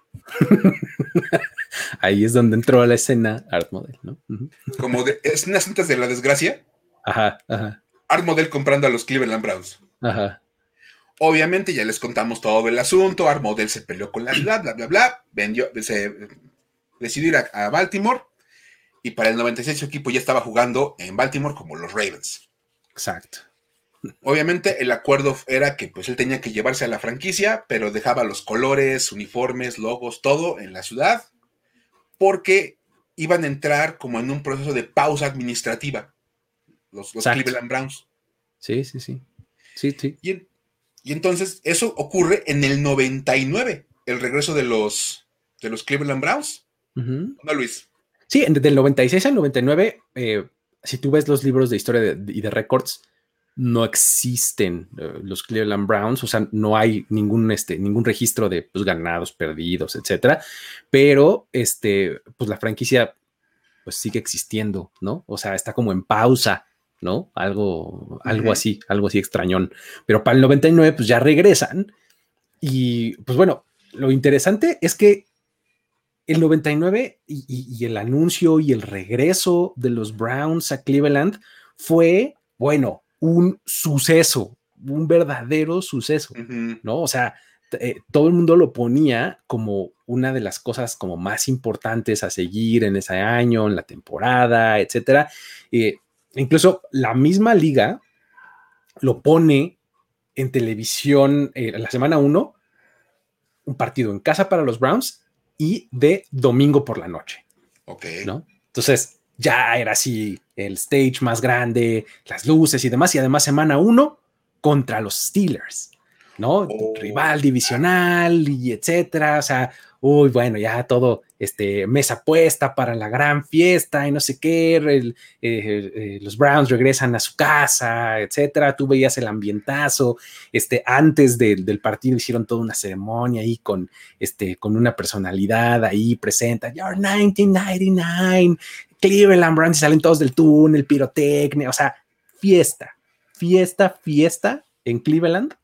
Ahí es donde entró a la escena Art Model, ¿no? Como es unas cintas de la desgracia. Ajá, ajá. Art Model comprando a los Cleveland Browns. Ajá. Obviamente ya les contamos todo el asunto. Art Model se peleó con la ciudad, bla, bla, bla. Decidió ir a Baltimore. Y para el 96 su equipo ya estaba jugando en Baltimore como los Ravens. Exacto. Obviamente el acuerdo era que pues él tenía que llevarse a la franquicia, pero dejaba los colores, uniformes, logos, todo en la ciudad, porque iban a entrar como en un proceso de pausa administrativa los Cleveland Browns. Sí, sí, sí. Sí, sí. Y entonces eso ocurre en el 99, el regreso de los Cleveland Browns. ¿No, Luis? Sí, del 96 al 99, si tú ves los libros de historia y de récords, no existen los Cleveland Browns, o sea, no hay ningún registro de pues, ganados, perdidos, etcétera, pero pues la franquicia pues sigue existiendo, ¿no? O sea, está como en pausa, ¿no? Algo así extrañón. Pero para el 99 pues ya regresan y pues bueno, lo interesante es que el 99 y el anuncio y el regreso de los Browns a Cleveland fue, bueno, un suceso, un verdadero suceso, ¿no? O sea, todo el mundo lo ponía como una de las cosas como más importantes a seguir en ese año, en la temporada, etcétera. Incluso la misma liga lo pone en televisión la semana 1, un partido en casa para los Browns y de domingo por la noche. Ok. ¿No? Entonces ya era así el stage más grande, las luces y demás, y además semana 1 contra los Steelers, ¿no? Rival divisional y etcétera, o sea, uy, bueno, ya todo, mesa puesta para la gran fiesta y no sé qué, los Browns regresan a su casa, etcétera, tú veías el ambientazo, antes del partido hicieron toda una ceremonia ahí con una personalidad ahí presente, Your 1999, Cleveland Browns, y salen todos del túnel, pirotecnia, o sea, fiesta en Cleveland.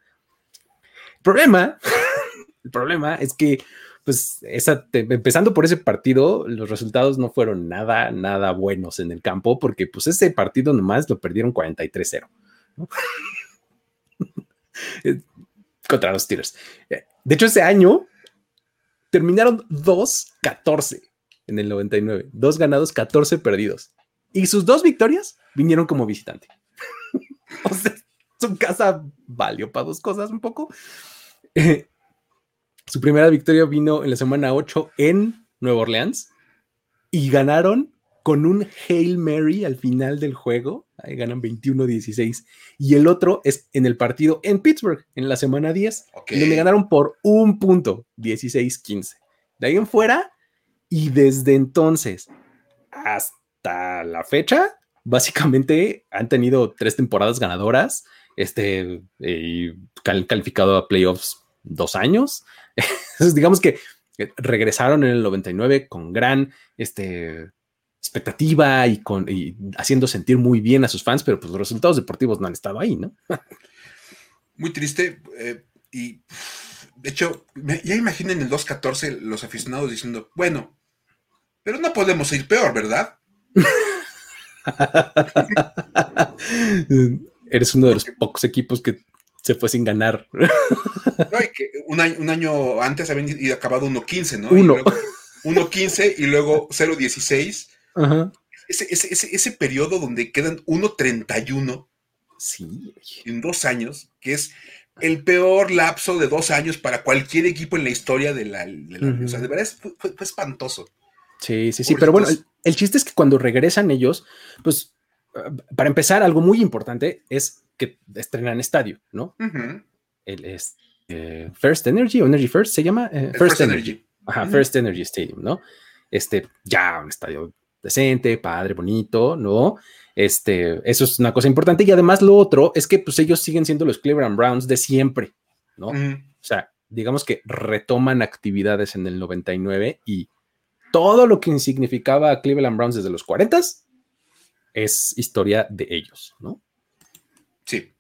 El problema es que, pues, empezando por ese partido, los resultados no fueron nada buenos en el campo, porque pues ese partido nomás lo perdieron 43-0, ¿no? Contra los Steelers. De hecho, ese año terminaron 2-14 en el 99. 2 ganados, 14 perdidos. Y sus 2 victorias vinieron como visitante. O sea, su casa valió para 2 cosas un poco. Su primera victoria vino en la semana 8 en Nueva Orleans y ganaron con un Hail Mary al final del juego. Ahí ganan 21-16. Y el otro es en el partido en Pittsburgh, en la semana 10, donde ganaron por 1 punto, 16-15. De ahí en fuera, y desde entonces hasta la básicamente han tenido 3 temporadas ganadoras, y calificado a playoffs 2 años. Entonces, digamos que regresaron en el 99 con gran expectativa y haciendo sentir muy bien a sus fans, pero pues los resultados deportivos no han estado ahí, ¿no? Muy triste. Y de hecho, ya imaginen el 2-14 los aficionados diciendo, bueno, pero no podemos ir peor, ¿verdad? Eres uno de los pocos equipos que se fue sin ganar. No, y que un año antes habían ido acabado 1-15, ¿no? 1-15 y luego 0-16. Uh-huh. Ese periodo donde quedan 1-31, sí, en 2 años, que es el peor lapso de 2 años para cualquier equipo en la historia de la uh-huh. O sea, de verdad fue espantoso. Sí, pero bueno, el chiste es que cuando regresan ellos, pues, para empezar, algo muy importante es que estrenan estadio, ¿no? Uh-huh. First Energy o Energy First se llama First Energy. Ajá, uh-huh. First Energy Stadium, ¿no? Ya un estadio decente, padre, bonito, ¿no? Eso es una cosa importante. Y además lo otro es que pues ellos siguen siendo los Cleveland Browns de siempre, ¿no? Uh-huh. O sea, digamos que retoman actividades en el 99 y todo lo que significaba a Cleveland Browns desde los 40s es historia de ellos, ¿no? Sí,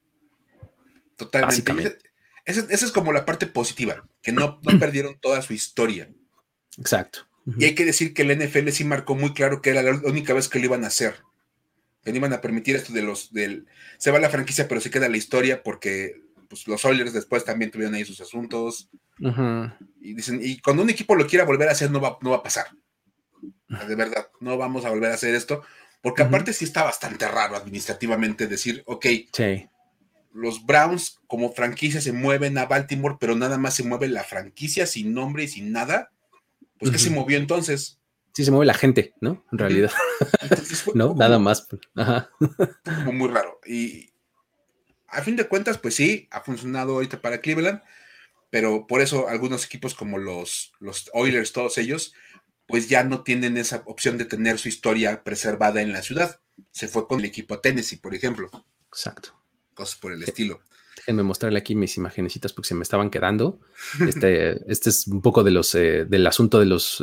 totalmente. Esa es como la parte positiva, que no perdieron toda su historia. Exacto. Uh-huh. Y hay que decir que el NFL sí marcó muy claro que era la única vez que lo iban a hacer. Que no iban a permitir esto se va la franquicia, pero se queda la historia, porque pues, los Oilers después también tuvieron ahí sus asuntos. Uh-huh. Y dicen, y cuando un equipo lo quiera volver a hacer, no va a pasar. Uh-huh. De verdad, no vamos a volver a hacer esto. Porque uh-huh. aparte sí está bastante raro administrativamente decir, ok, sí. Los Browns como franquicia se mueven a Baltimore, pero nada más se mueve la franquicia sin nombre y sin nada. Pues, uh-huh. ¿Qué se movió entonces? Sí, se mueve la gente, ¿no? En realidad. Entonces, no, nada más. Ajá. Como muy raro. Y a fin de cuentas, pues sí, ha funcionado ahorita para Cleveland, pero por eso algunos equipos como los Oilers, todos ellos, pues ya no tienen esa opción de tener su historia preservada en la ciudad. Se fue con el equipo Tennessee, por ejemplo. Exacto. Cosas por el estilo. Déjenme mostrarle aquí mis imagenecitas porque se me estaban quedando. Este es un poco de del asunto de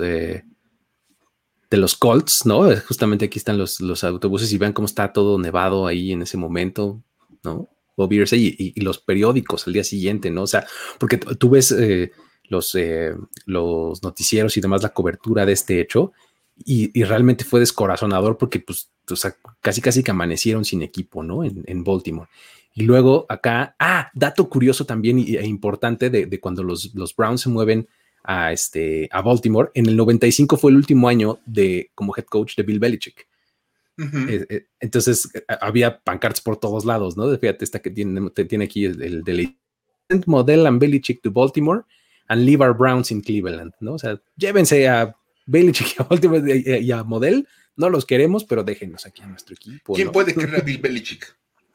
los Colts, ¿no? Justamente aquí están los autobuses y vean cómo está todo nevado ahí en ese momento, ¿no? Bobby Irsay y los periódicos al día siguiente, ¿no? O sea, porque tú ves los noticieros y demás, la cobertura de este hecho, y realmente fue descorazonador porque, pues, o sea, casi que amanecieron sin equipo, ¿no? En Baltimore. Y luego acá, dato curioso también e importante de cuando los Browns se mueven a Baltimore, en el 95 fue el último año como head coach de Bill Belichick. Uh-huh. Entonces había pancartas por todos lados, ¿no? Fíjate, esta que tiene aquí el de Model and Belichick to Baltimore and leave our Browns in Cleveland, ¿no? O sea, llévense a Belichick y a Baltimore y a Model, no los queremos, pero déjenos aquí a nuestro equipo. ¿Quién ¿no? puede querer a Bill Belichick?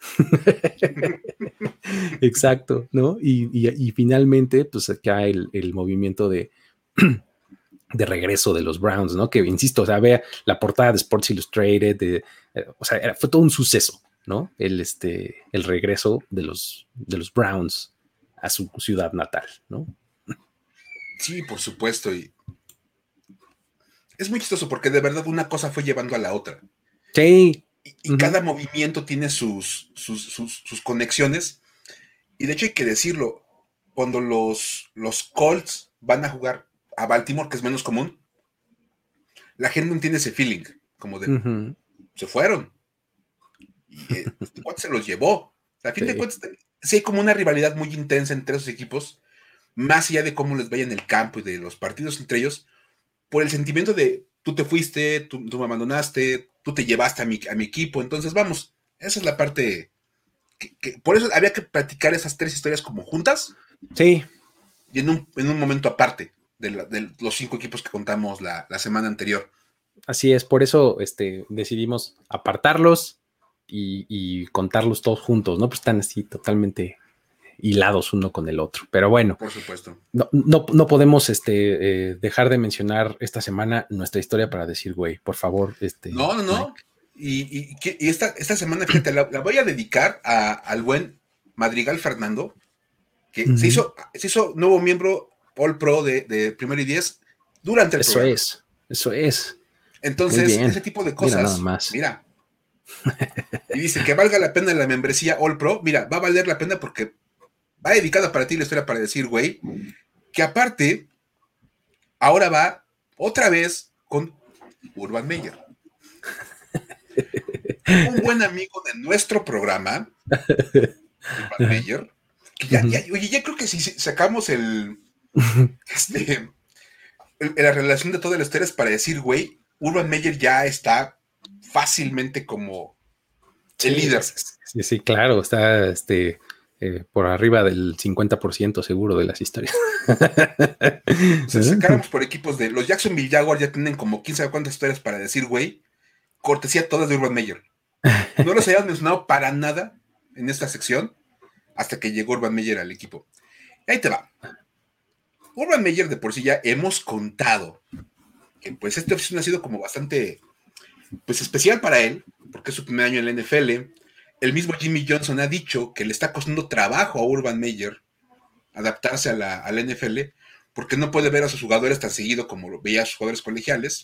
Exacto, ¿no? Y finalmente, pues acá el movimiento de regreso de los Browns, ¿no? Que insisto, o sea, vea la portada de Sports Illustrated, o sea, fue todo un suceso, ¿no? El regreso de los Browns a su ciudad natal, ¿no? Sí, por supuesto. Y es muy chistoso porque de verdad una cosa fue llevando a la otra. Sí. Y uh-huh. cada movimiento tiene sus conexiones. Y de hecho hay que decirlo, cuando los Colts van a jugar a Baltimore, que es menos común, la gente no tiene ese feeling, como de, se fueron. Y este cuate se los llevó. A fin de cuentas, sí hay como una rivalidad muy intensa entre esos equipos, más allá de cómo les vaya en el campo y de los partidos entre ellos, por el sentimiento de tú te fuiste, tú me abandonaste, tú te llevaste a mi equipo, entonces vamos, esa es la parte que por eso había que platicar esas tres historias como juntas. Sí. Y en un momento aparte de los 5 equipos que contamos la semana anterior. Así es, por eso decidimos apartarlos y contarlos todos juntos, ¿no? Pues están así totalmente hilados uno con el otro. Pero bueno, por supuesto. No podemos dejar de mencionar esta semana nuestra historia para decir, güey, por favor. No. Y esta semana, fíjate, la voy a dedicar al buen Madrigal Fernando, que se hizo nuevo miembro All Pro de Primero y 10 durante el programa. Eso es. Entonces, ese tipo de cosas, mira, nada más. Mira. Y dice que valga la pena la membresía All Pro. Mira, va a valer la pena porque va dedicada para ti la historia para decir, güey, que aparte, ahora va otra vez con Urban Meyer. Un buen amigo de nuestro programa, Urban Meyer, que ya creo que si sacamos la relación de todas las historias para decir, güey, Urban Meyer ya está fácilmente como el líder. Sí, claro, está por arriba del 50% seguro de las historias. Si sacáramos por equipos de los Jacksonville Jaguars, ya tienen como 15 cuántas historias para decir, güey, cortesía todas de Urban Meyer. No los habíamos mencionado para nada en esta sección hasta que llegó Urban Meyer al equipo. Y ahí te va. Urban Meyer de por sí ya hemos contado que pues este offseason ha sido como bastante pues especial para él, porque es su primer año en la NFL. El mismo Jimmy Johnson ha dicho que le está costando trabajo a Urban Meyer adaptarse a la NFL, porque no puede ver a sus jugadores tan seguido como lo veía a sus jugadores colegiales.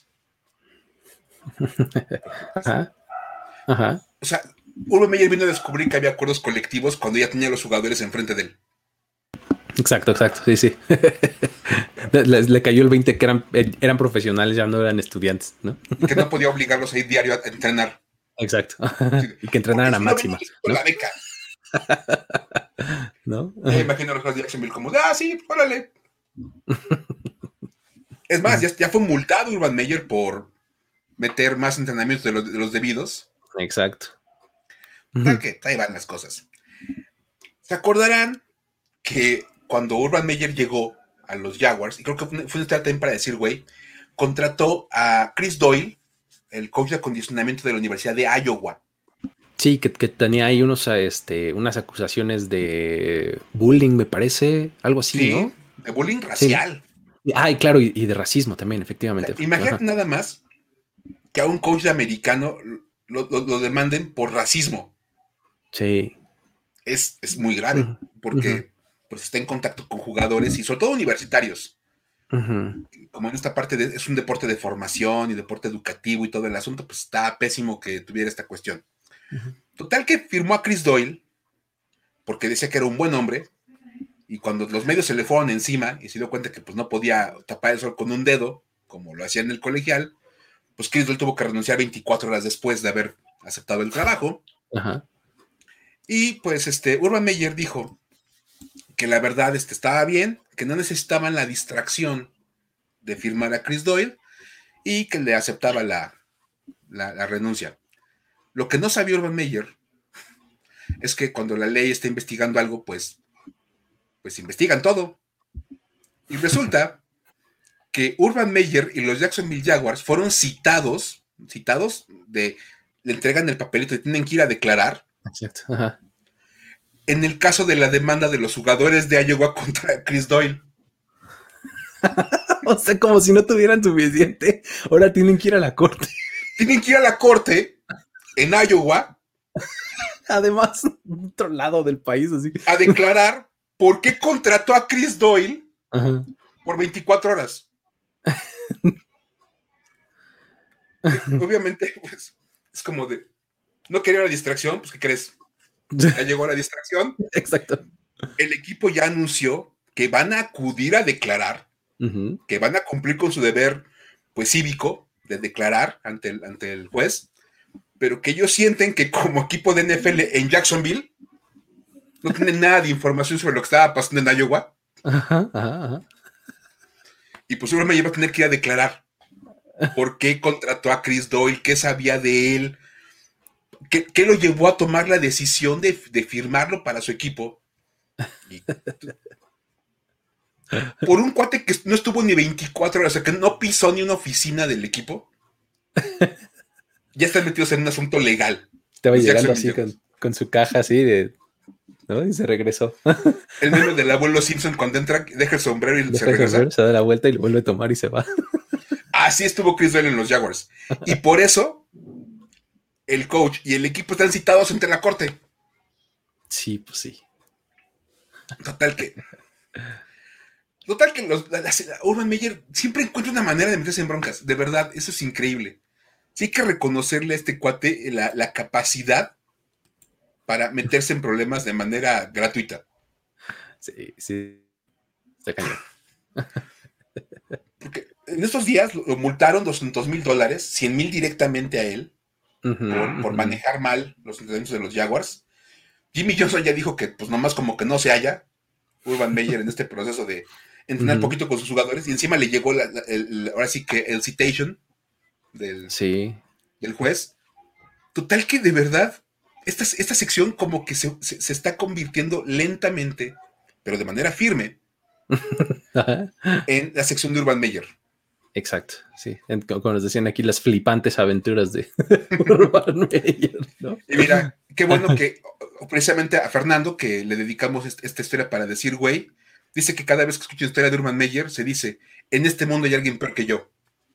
Ajá. O sea, Urban Meyer vino a descubrir que había acuerdos colectivos cuando ya tenía a los jugadores enfrente de él. Exacto, sí. Le cayó el 20 que eran profesionales, ya no eran estudiantes, ¿no? Y que no podía obligarlos a ir diario a entrenar. Exacto. Y que entrenaran a máxima. ¿No? La beca. ¿No? Me imagino a los de Jacksonville como, sí, órale. Es más, ya fue multado Urban Meyer por meter más entrenamientos de los debidos. Exacto. Tal que ahí van las cosas. ¿Se acordarán que cuando Urban Meyer llegó a los Jaguars, y creo que fue una estrategia también para decir, güey, contrató a Chris Doyle, el coach de acondicionamiento de la Universidad de Iowa. Sí, que tenía ahí unas acusaciones de bullying, me parece, algo así, sí, ¿no? De bullying racial. Sí. Y claro, y de racismo también, efectivamente. Imagínate nada más que a un coach de americano lo demanden por racismo. Sí. Es muy grave, porque pues está en contacto con jugadores y sobre todo universitarios. Como en esta parte es un deporte de formación y deporte educativo y todo el asunto, pues está pésimo que tuviera esta cuestión. Total que firmó a Chris Doyle porque decía que era un buen hombre, y cuando los medios se le fueron encima y se dio cuenta que pues no podía tapar el sol con un dedo, como lo hacía en el colegial, pues Chris Doyle tuvo que renunciar 24 horas después de haber aceptado el trabajo. Y pues Urban Meyer dijo que la verdad estaba bien, que no necesitaban la distracción de firmar a Chris Doyle y que le aceptaba la renuncia. Lo que no sabía Urban Meyer es que cuando la ley está investigando algo, pues investigan todo. Y resulta que Urban Meyer y los Jacksonville Jaguars fueron citados le entregan el papelito y tienen que ir a declarar. Exacto. En el caso de la demanda de los jugadores de Iowa contra Chris Doyle. O sea, como si no tuvieran suficiente, ahora tienen que ir a la corte. Tienen que ir a la corte en Iowa. Además, otro lado del país, así. A declarar por qué contrató a Chris Doyle por 24 horas. Obviamente, pues, es como de, no quería la distracción, pues, ¿qué crees? Ya llegó la distracción. Exacto. el equipo ya anunció que van a acudir a declarar, que van a cumplir con su deber, pues, cívico de declarar ante el juez, pero que ellos sienten que como equipo de NFL en Jacksonville no tienen nada de información sobre lo que estaba pasando en Iowa. Ajá. Y pues seguramente va a tener que ir a declarar por qué contrató a Chris Doyle, qué sabía de él, qué lo llevó a tomar la decisión de firmarlo para su equipo. Y, por un cuate que no estuvo ni 24 horas, o sea, que no pisó ni una oficina del equipo, ya están metidos en un asunto legal. Estaba llegando así con su caja así ¿no? Y se regresó. El meme del abuelo Simpson cuando entra, deja el sombrero y se regresa. Se da la vuelta y lo vuelve a tomar y se va. Así estuvo Chris Doyle en los Jaguars. Y por eso el coach y el equipo están citados ante la corte. Sí, pues sí. Total que Urban Meyer siempre encuentra una manera de meterse en broncas. De verdad, eso es increíble. Sí hay que reconocerle a este cuate la capacidad para meterse en problemas de manera gratuita. Sí. Está cañón. Porque en estos días lo multaron $200,000, $100,000 directamente a él, por manejar mal los entrenamientos de los Jaguars. Jimmy Johnson ya dijo que pues nomás como que no se halla Urban Meyer en este proceso de entrenar poquito con sus jugadores, y encima le llegó ahora sí que el citation del juez. Total que de verdad esta sección como que se está convirtiendo lentamente, pero de manera firme, en la sección de Urban Meyer. Exacto, sí. Como nos decían aquí, las flipantes aventuras de Urban Meyer, ¿no? Y mira, qué bueno que precisamente a Fernando, que le dedicamos esta historia para decir, güey, dice que cada vez que escucha la historia de Urban Meyer, se dice, en este mundo hay alguien peor que yo.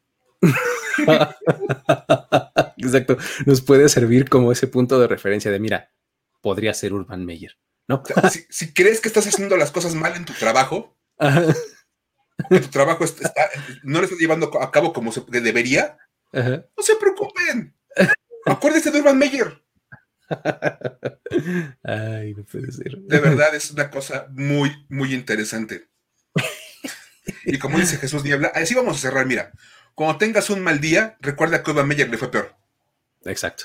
Exacto, nos puede servir como ese punto de referencia de, mira, podría ser Urban Meyer, ¿no? O sea, si crees que estás haciendo las cosas mal en tu trabajo, que tu trabajo no lo estás llevando a cabo como debería, no se preocupen. Acuérdense de Urban Meyer. Ay, no puede ser. De verdad es una cosa muy, muy interesante. Y como dice Jesús Niebla, así vamos a cerrar, mira. Cuando tengas un mal día, recuerda que Urban Meyer le fue peor. Exacto.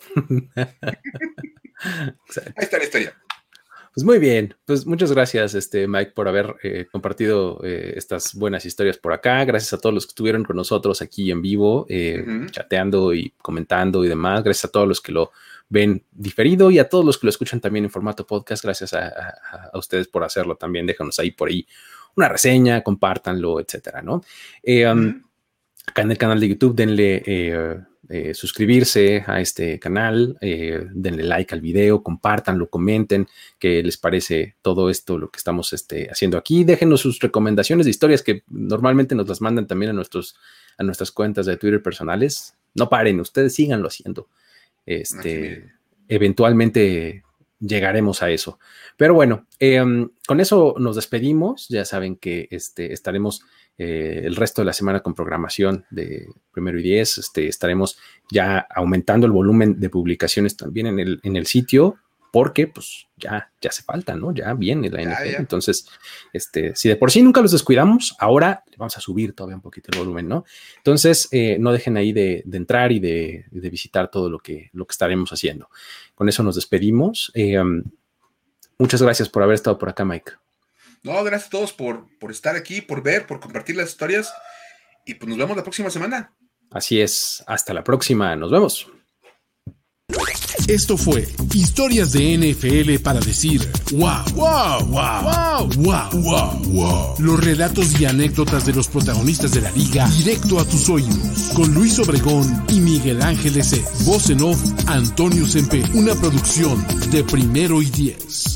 Ahí está la historia. Pues muy bien, pues muchas gracias, Mike, por haber compartido estas buenas historias por acá. Gracias a todos los que estuvieron con nosotros aquí en vivo, chateando y comentando y demás. Gracias a todos los que lo ven diferido y a todos los que lo escuchan también en formato podcast. Gracias a ustedes por hacerlo también. Déjanos ahí por ahí una reseña, compártanlo, etcétera, ¿no? Acá en el canal de YouTube denle suscribirse a este canal, denle like al video, compártanlo, comenten qué les parece todo esto, lo que estamos haciendo aquí. Déjenos sus recomendaciones de historias que normalmente nos las mandan también a nuestras cuentas de Twitter personales. No paren, ustedes síganlo haciendo. Eventualmente llegaremos a eso. Pero bueno, con eso nos despedimos. Ya saben que estaremos el resto de la semana con programación de 1 y 10. Estaremos ya aumentando el volumen de publicaciones también en el sitio, porque pues ya hace falta, ¿no? Ya viene la NFL. Ya. Entonces, si de por sí nunca los descuidamos, ahora le vamos a subir todavía un poquito el volumen, ¿no? Entonces, no dejen ahí de entrar y de visitar todo lo que estaremos haciendo. Con eso nos despedimos. Muchas gracias por haber estado por acá, Mike. No, gracias a todos por estar aquí, por ver, por compartir las historias, y pues nos vemos la próxima semana. Así es, hasta la próxima, nos vemos. Esto fue Historias de NFL para decir wow, wow, wow, wow, wow, wow, wow. Los relatos y anécdotas de los protagonistas de la liga directo a tus oídos. Con Luis Obregón y Miguel Ángel S. Voz en off, Antonio Semper. Una producción de 1 y 10.